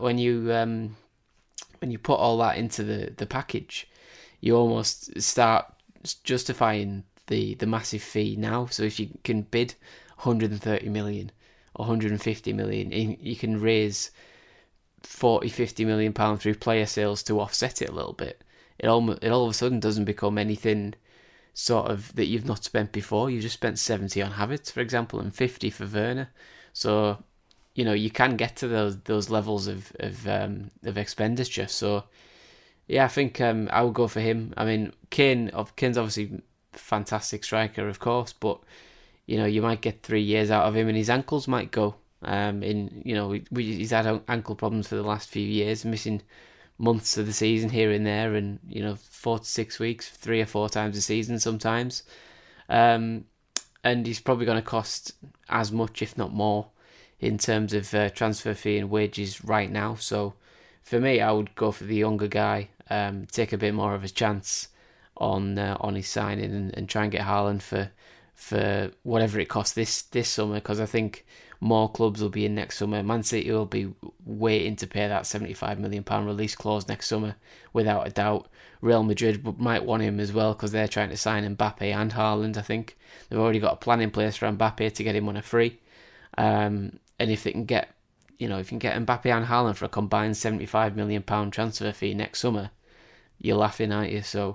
put all that into the package, you almost start justifying the massive fee now. So if you can bid 130 million or 150 million, you can raise 40-50 million pounds through player sales to offset it a little bit. It all of a sudden doesn't become anything sort of that you've not spent before. You've just spent 70 on Havertz, for example, and 50 for Werner. So you can get to those levels of expenditure. So yeah, I think I would go for him. I mean, Kane's obviously fantastic striker, of course, but you might get 3 years out of him and his ankles might go. He's had ankle problems for the last few years, missing months of the season here and there, and 4 to 6 weeks, 3 or 4 times a season sometimes. And he's probably going to cost as much, if not more, in terms of transfer fee and wages right now. So for me, I would go for the younger guy, take a bit more of a chance on his signing and try and get Haaland for whatever it costs this summer, because I think more clubs will be in next summer. Man City will be waiting to pay that £75 million release clause next summer, without a doubt. Real Madrid might want him as well, because they're trying to sign Mbappe and Haaland, I think. They've already got a plan in place for Mbappe to get him on a free. And if they can get, if you can get Mbappe and Haaland for a combined £75 million transfer fee next summer, you're laughing, aren't you? So,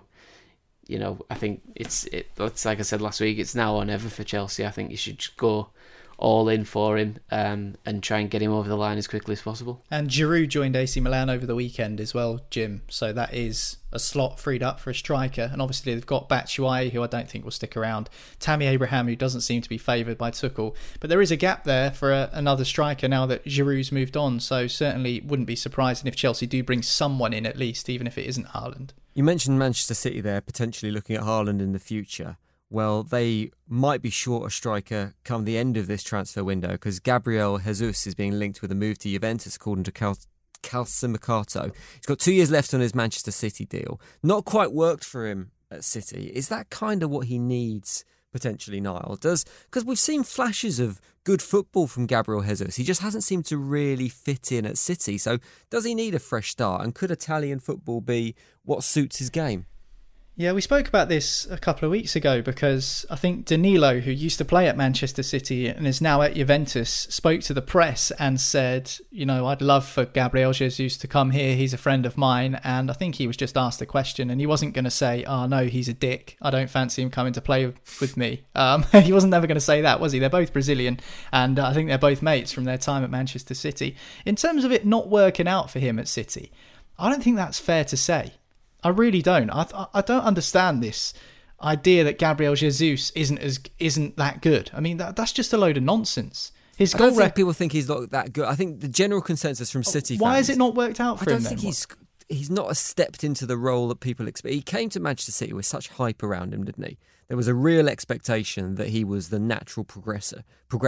I think it's like I said last week, it's now or never for Chelsea. I think you should just go all in for him and try and get him over the line as quickly as possible. And Giroud joined AC Milan over the weekend as well, Jim. So that is a slot freed up for a striker. And obviously they've got Batshuayi, who I don't think will stick around. Tammy Abraham, who doesn't seem to be favoured by Tuchel. But there is a gap there for another striker now that Giroud's moved on. So certainly wouldn't be surprising if Chelsea do bring someone in at least, even if it isn't Haaland. You mentioned Manchester City there, potentially looking at Haaland in the future. Well, they might be short a striker come the end of this transfer window, because Gabriel Jesus is being linked with a move to Juventus, according to Calciomercato. He's got 2 years left on his Manchester City deal. Not quite worked for him at City. Is that kind of what he needs, potentially, Niall? Because we've seen flashes of good football from Gabriel Jesus. He just hasn't seemed to really fit in at City. So does he need a fresh start? And could Italian football be what suits his game? Yeah, we spoke about this a couple of weeks ago, because I think Danilo, who used to play at Manchester City and is now at Juventus, spoke to the press and said, I'd love for Gabriel Jesus to come here. He's a friend of mine. And I think he was just asked a question, and he wasn't going to say, oh, no, he's a dick. I don't fancy him coming to play with me. He wasn't never going to say that, was he? They're both Brazilian, and I think they're both mates from their time at Manchester City. In terms of it not working out for him at City, I don't think that's fair to say. I really don't. I don't understand this idea that Gabriel Jesus isn't that good. I mean, that's just a load of nonsense. I don't think people think he's not that good. I think the general consensus from City fans... Why has it not worked out for him then? I don't think he's not stepped into the role that people expect. He came to Manchester City with such hype around him, didn't he? There was a real expectation that he was the natural progressor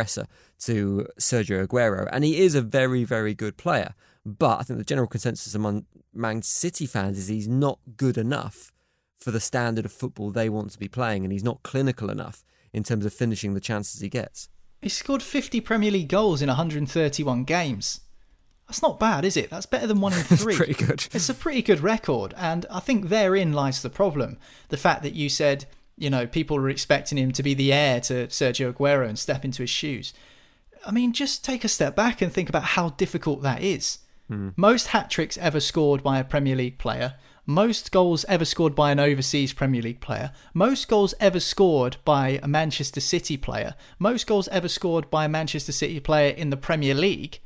to Sergio Aguero, and he is a very, very good player. But I think the general consensus among Man City fans is he's not good enough for the standard of football they want to be playing, and he's not clinical enough in terms of finishing the chances he gets. He scored 50 Premier League goals in 131 games. That's not bad, is it? That's better than 1 in 3. It's pretty good. It's a pretty good record, and I think therein lies the problem. The fact that you said, people were expecting him to be the heir to Sergio Aguero and step into his shoes. I mean, just take a step back and think about how difficult that is. Most hat-tricks ever scored by a Premier League player, most goals ever scored by an overseas Premier League player, most goals ever scored by a Manchester City player, most goals ever scored by a Manchester City player in the Premier League,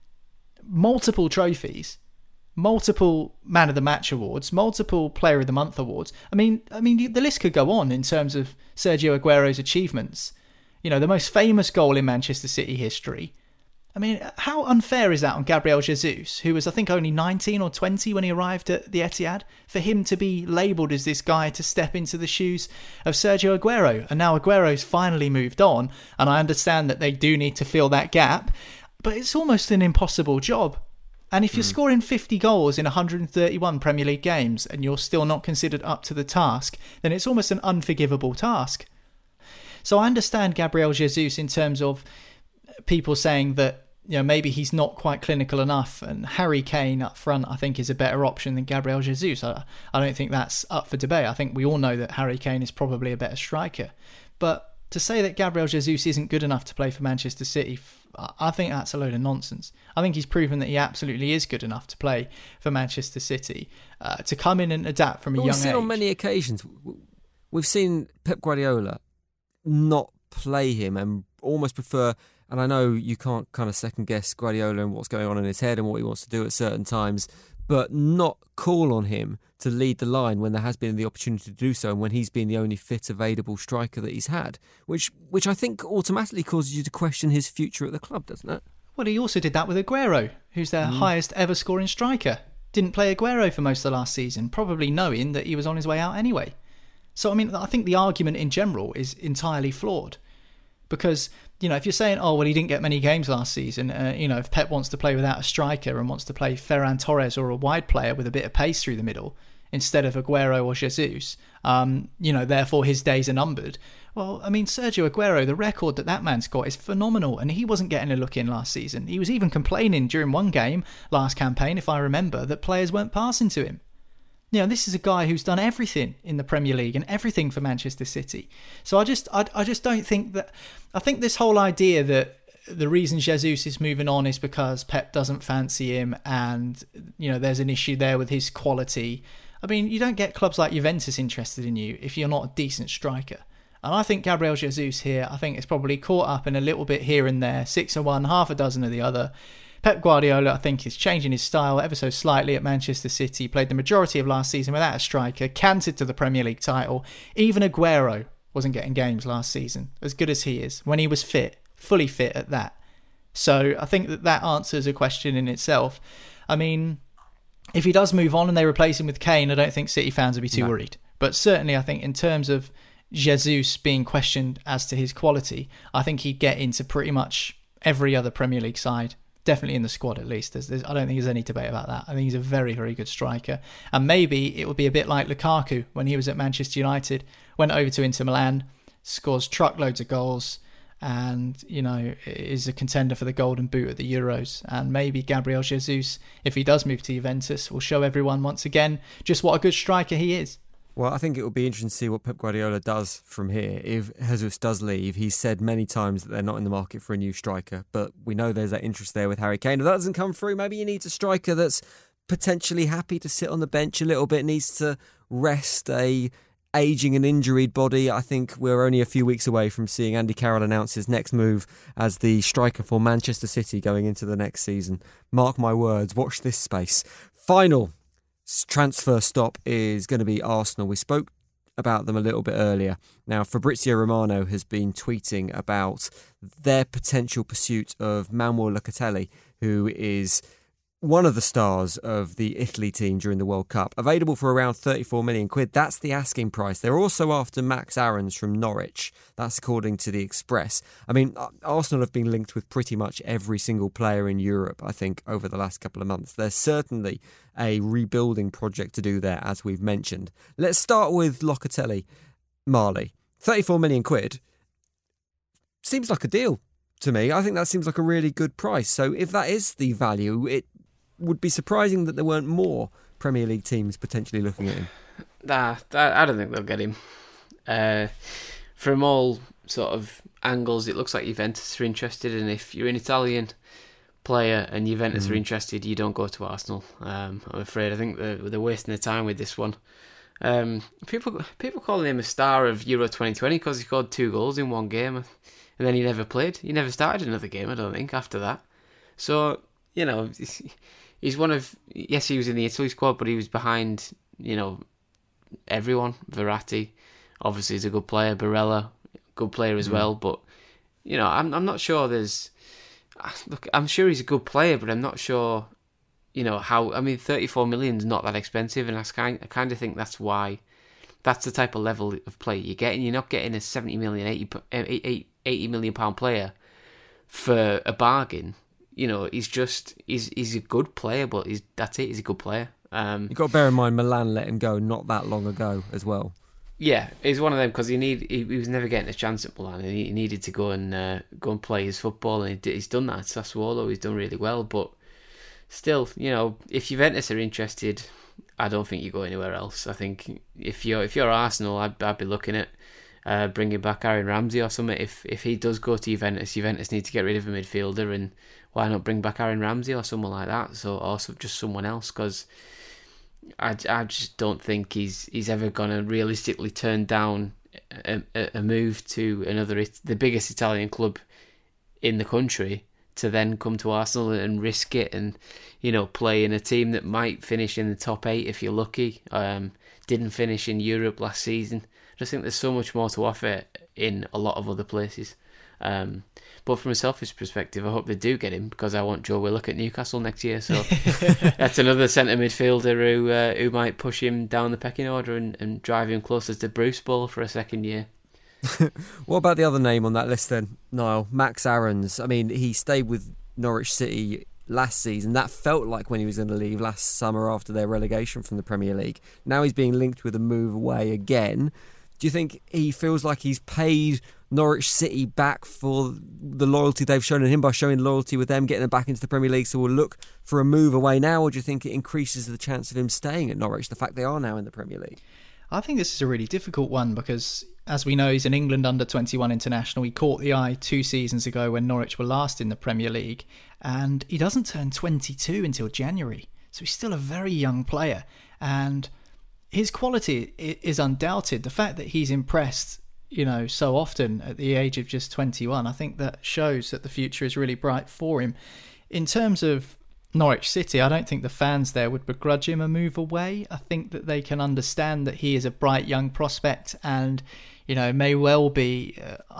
multiple trophies, multiple Man of the Match awards, multiple Player of the Month awards. I mean, the list could go on in terms of Sergio Aguero's achievements. The most famous goal in Manchester City history. I mean, how unfair is that on Gabriel Jesus, who was, I think, only 19 or 20 when he arrived at the Etihad, for him to be labelled as this guy to step into the shoes of Sergio Aguero? And now Aguero's finally moved on, and I understand that they do need to fill that gap, but it's almost an impossible job. And if you're scoring 50 goals in 131 Premier League games and you're still not considered up to the task, then it's almost an unforgivable task. So I understand Gabriel Jesus in terms of people saying that maybe he's not quite clinical enough, and Harry Kane up front I think is a better option than Gabriel Jesus. I don't think that's up for debate. I think we all know that Harry Kane is probably a better striker. But to say that Gabriel Jesus isn't good enough to play for Manchester City, I think that's a load of nonsense. I think he's proven that he absolutely is good enough to play for Manchester City, to come in and adapt from a young age. We've seen on many occasions, we've seen Pep Guardiola not play him and almost prefer... And I know you can't kind of second guess Guardiola and what's going on in his head and what he wants to do at certain times, but not call on him to lead the line when there has been the opportunity to do so and when he's been the only fit available striker that he's had, which I think automatically causes you to question his future at the club, doesn't it? Well, he also did that with Aguero, who's their highest ever scoring striker. Didn't play Aguero for most of the last season, probably knowing that he was on his way out anyway. So, I mean, I think the argument in general is entirely flawed. Because, if you're saying, oh, well, he didn't get many games last season, if Pep wants to play without a striker and wants to play Ferran Torres or a wide player with a bit of pace through the middle, instead of Aguero or Jesus, therefore his days are numbered. Well, I mean, Sergio Aguero, the record that man's got is phenomenal, and he wasn't getting a look in last season. He was even complaining during one game last campaign, if I remember, that players weren't passing to him. This is a guy who's done everything in the Premier League and everything for Manchester City. So I just don't think that... I think this whole idea that the reason Jesus is moving on is because Pep doesn't fancy him and, there's an issue there with his quality. I mean, you don't get clubs like Juventus interested in you if you're not a decent striker. And I think Gabriel Jesus here, I think it's probably caught up in a little bit here and there, 6 of one, half a dozen of the other. Pep Guardiola, I think, is changing his style ever so slightly at Manchester City. Played the majority of last season without a striker, cantered to the Premier League title. Even Aguero wasn't getting games last season, as good as he is, when he was fit, fully fit at that. So I think that answers a question in itself. I mean, if he does move on and they replace him with Kane, I don't think City fans would be too worried. But certainly I think in terms of Jesus being questioned as to his quality, I think he'd get into pretty much every other Premier League side. Definitely in the squad, at least. I don't think there's any debate about that. I think he's a very, very good striker. And maybe it would be a bit like Lukaku when he was at Manchester United, went over to Inter Milan, scores truckloads of goals, and, is a contender for the Golden Boot at the Euros. And maybe Gabriel Jesus, if he does move to Juventus, will show everyone once again just what a good striker he is. Well, I think it will be interesting to see what Pep Guardiola does from here. If Jesus does leave, he's said many times that they're not in the market for a new striker, but we know there's that interest there with Harry Kane. If that doesn't come through, maybe he needs a striker that's potentially happy to sit on the bench a little bit, needs to rest a ageing and injuried body. I think we're only a few weeks away from seeing Andy Carroll announce his next move as the striker for Manchester City going into the next season. Mark my words, watch this space. Final transfer stop is going to be Arsenal. We spoke about them a little bit earlier. Now, Fabrizio Romano has been tweeting about their potential pursuit of Manuel Locatelli, who is one of the stars of the Italy team during the World Cup, available for around 34 million quid. That's the asking price. They're also after Max Aarons from Norwich. That's according to the Express. I mean, Arsenal have been linked with pretty much every single player in Europe, I think, over the last couple of months. There's certainly a rebuilding project to do there, as we've mentioned. Let's start with Locatelli. Marley, 34 million quid seems like a deal to me. I think that seems like a really good price. So if that is the value, it would be surprising that there weren't more Premier League teams potentially looking at him. I don't think they'll get him. From all sort of angles, it looks like Juventus are interested, and if you're an Italian player and Juventus are interested, you don't go to Arsenal. I'm afraid. I think they're wasting their time with this one. People calling him a star of Euro 2020 because he scored 2 goals in one game, and then he never played. He never started another game, I don't think, after that. So, he's one of... Yes, he was in the Italy squad, but he was behind, everyone. Verratti, obviously, is a good player. Barella, good player as well. But, I'm not sure there's... Look, I'm sure he's a good player, but I'm not sure, how... I mean, 34 million is not that expensive, and I kind of think that's why... That's the type of level of play you're getting. You're not getting a 70 million, 80 million pound player for a bargain. He's a good player, but that's it. He's a good player. You've got to bear in mind Milan let him go not that long ago as well. Yeah, he's one of them because he was never getting a chance at Milan, and he needed to go and play his football, and he's done that at Sassuolo. He's done really well, but still, if Juventus are interested, I don't think you go anywhere else. I think if you're Arsenal, I'd be looking at bringing back Aaron Ramsey or something. If he does go to Juventus need to get rid of a midfielder, and why not bring back Aaron Ramsey or someone like that? So also just someone else, because I just don't think he's ever gonna realistically turn down a move to the biggest Italian club in the country to then come to Arsenal and risk it and play in a team that might finish in the top 8 if you're lucky. Didn't finish in Europe last season. I just think there's so much more to offer in a lot of other places. But from a selfish perspective, I hope they do get him, because I want Joe Willock at Newcastle next year. So that's another centre midfielder who might push him down the pecking order and drive him closer to Bruce Ball for a second year. What about the other name on that list then, Niall? Max Aarons. I mean, he stayed with Norwich City last season. That felt like when he was going to leave last summer after their relegation from the Premier League. Now he's being linked with a move away again. Do you think he feels like he's paid Norwich City back for the loyalty they've shown him by showing loyalty with them, getting them back into the Premier League, so we'll look for a move away now? Or do you think it increases the chance of him staying at Norwich, the fact they are now in the Premier League? I think this is a really difficult one because, as we know, he's an England under-21 international. He caught the eye 2 seasons ago when Norwich were last in the Premier League, and he doesn't turn 22 until January. So he's still a very young player, and his quality is undoubted. The fact that he's impressed, so often at the age of just 21, I think that shows that the future is really bright for him. In terms of Norwich City, I don't think the fans there would begrudge him a move away. I think that they can understand that he is a bright young prospect and, may well be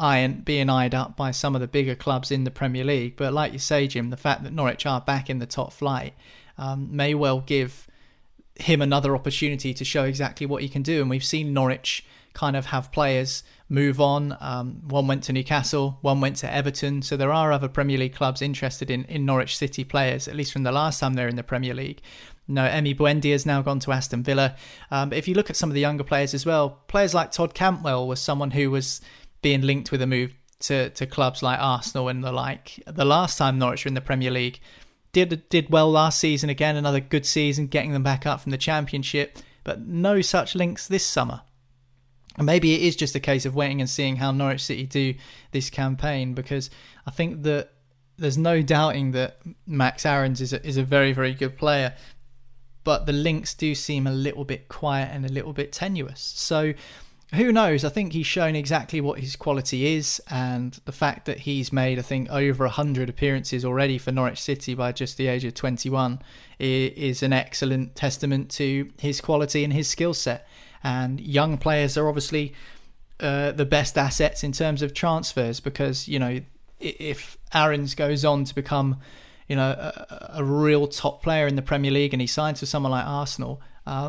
being eyed up by some of the bigger clubs in the Premier League. But like you say, Jim, the fact that Norwich are back in the top flight may well give him another opportunity to show exactly what he can do. And we've seen Norwich kind of have players move on. One went to Newcastle, one went to Everton. So there are other Premier League clubs interested in Norwich City players, at least from the last time they're in the Premier League. Emi Buendia has now gone to Aston Villa. But if you look at some of the younger players as well, players like Todd Cantwell was someone who was being linked with a move to clubs like Arsenal and the like. The last time Norwich were in the Premier League, did well last season again, another good season, getting them back up from the Championship. But no such links this summer. And maybe it is just a case of waiting and seeing how Norwich City do this campaign, because I think that there's no doubting that Max Aarons is a very, very good player, but the links do seem a little bit quiet and a little bit tenuous. So who knows? I think he's shown exactly what his quality is, and the fact that he's made, I think, over 100 appearances already for Norwich City by just the age of 21 is an excellent testament to his quality and his skill set. And young players are obviously the best assets in terms of transfers, because, if Aarons goes on to become, a real top player in the Premier League and he signs with someone like Arsenal,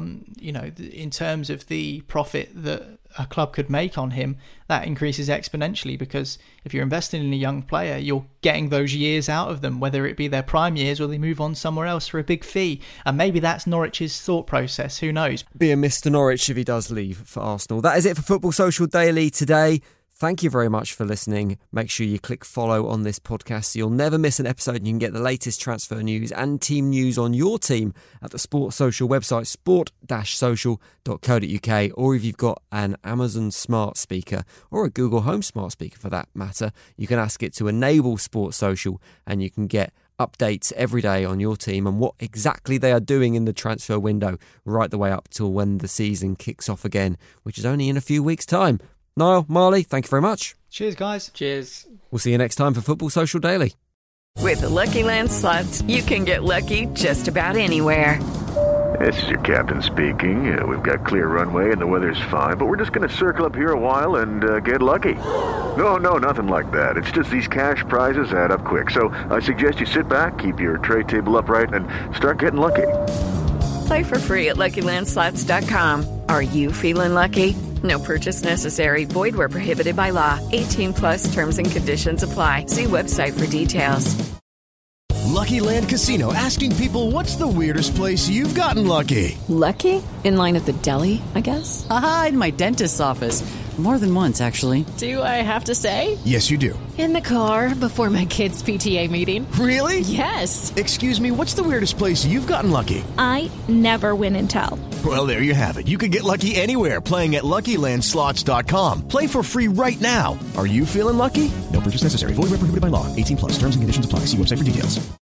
in terms of the profit that a club could make on him, that increases exponentially, because if you're investing in a young player, you're getting those years out of them, whether it be their prime years or they move on somewhere else for a big fee. And maybe that's Norwich's thought process, who knows? Be a Mr. Norwich if he does leave for Arsenal. That is it for Football Social Daily today. Thank you very much for listening. Make sure you click follow on this podcast so you'll never miss an episode, and you can get the latest transfer news and team news on your team at the Sport Social website, sport-social.co.uk, or if you've got an Amazon smart speaker or a Google Home smart speaker for that matter, you can ask it to enable Sport Social and you can get updates every day on your team and what exactly they are doing in the transfer window right the way up till when the season kicks off again, which is only in a few weeks' time. Niall, Marley, thank you very much. Cheers, guys. Cheers. We'll see you next time for Football Social Daily. With the Lucky Land Slots, you can get lucky just about anywhere. This is your captain speaking. We've got clear runway and the weather's fine, but we're just going to circle up here a while and get lucky. No, nothing like that. It's just these cash prizes add up quick. So I suggest you sit back, keep your tray table upright, and start getting lucky. Play for free at LuckyLandSlots.com. Are you feeling lucky? No purchase necessary. Void where prohibited by law. 18+ terms and conditions apply. See website for details. Lucky Land Casino, asking people, what's the weirdest place you've gotten lucky? Lucky? In line at the deli, I guess? Aha, in my dentist's office. More than once, actually. Do I have to say? Yes, you do. In the car before my kids' PTA meeting. Really? Yes. Excuse me, what's the weirdest place you've gotten lucky? I never win and tell. Well, there you have it. You can get lucky anywhere, playing at LuckyLandSlots.com. Play for free right now. Are you feeling lucky? No purchase necessary. Void where prohibited by law. 18+. Terms and conditions apply. See website for details.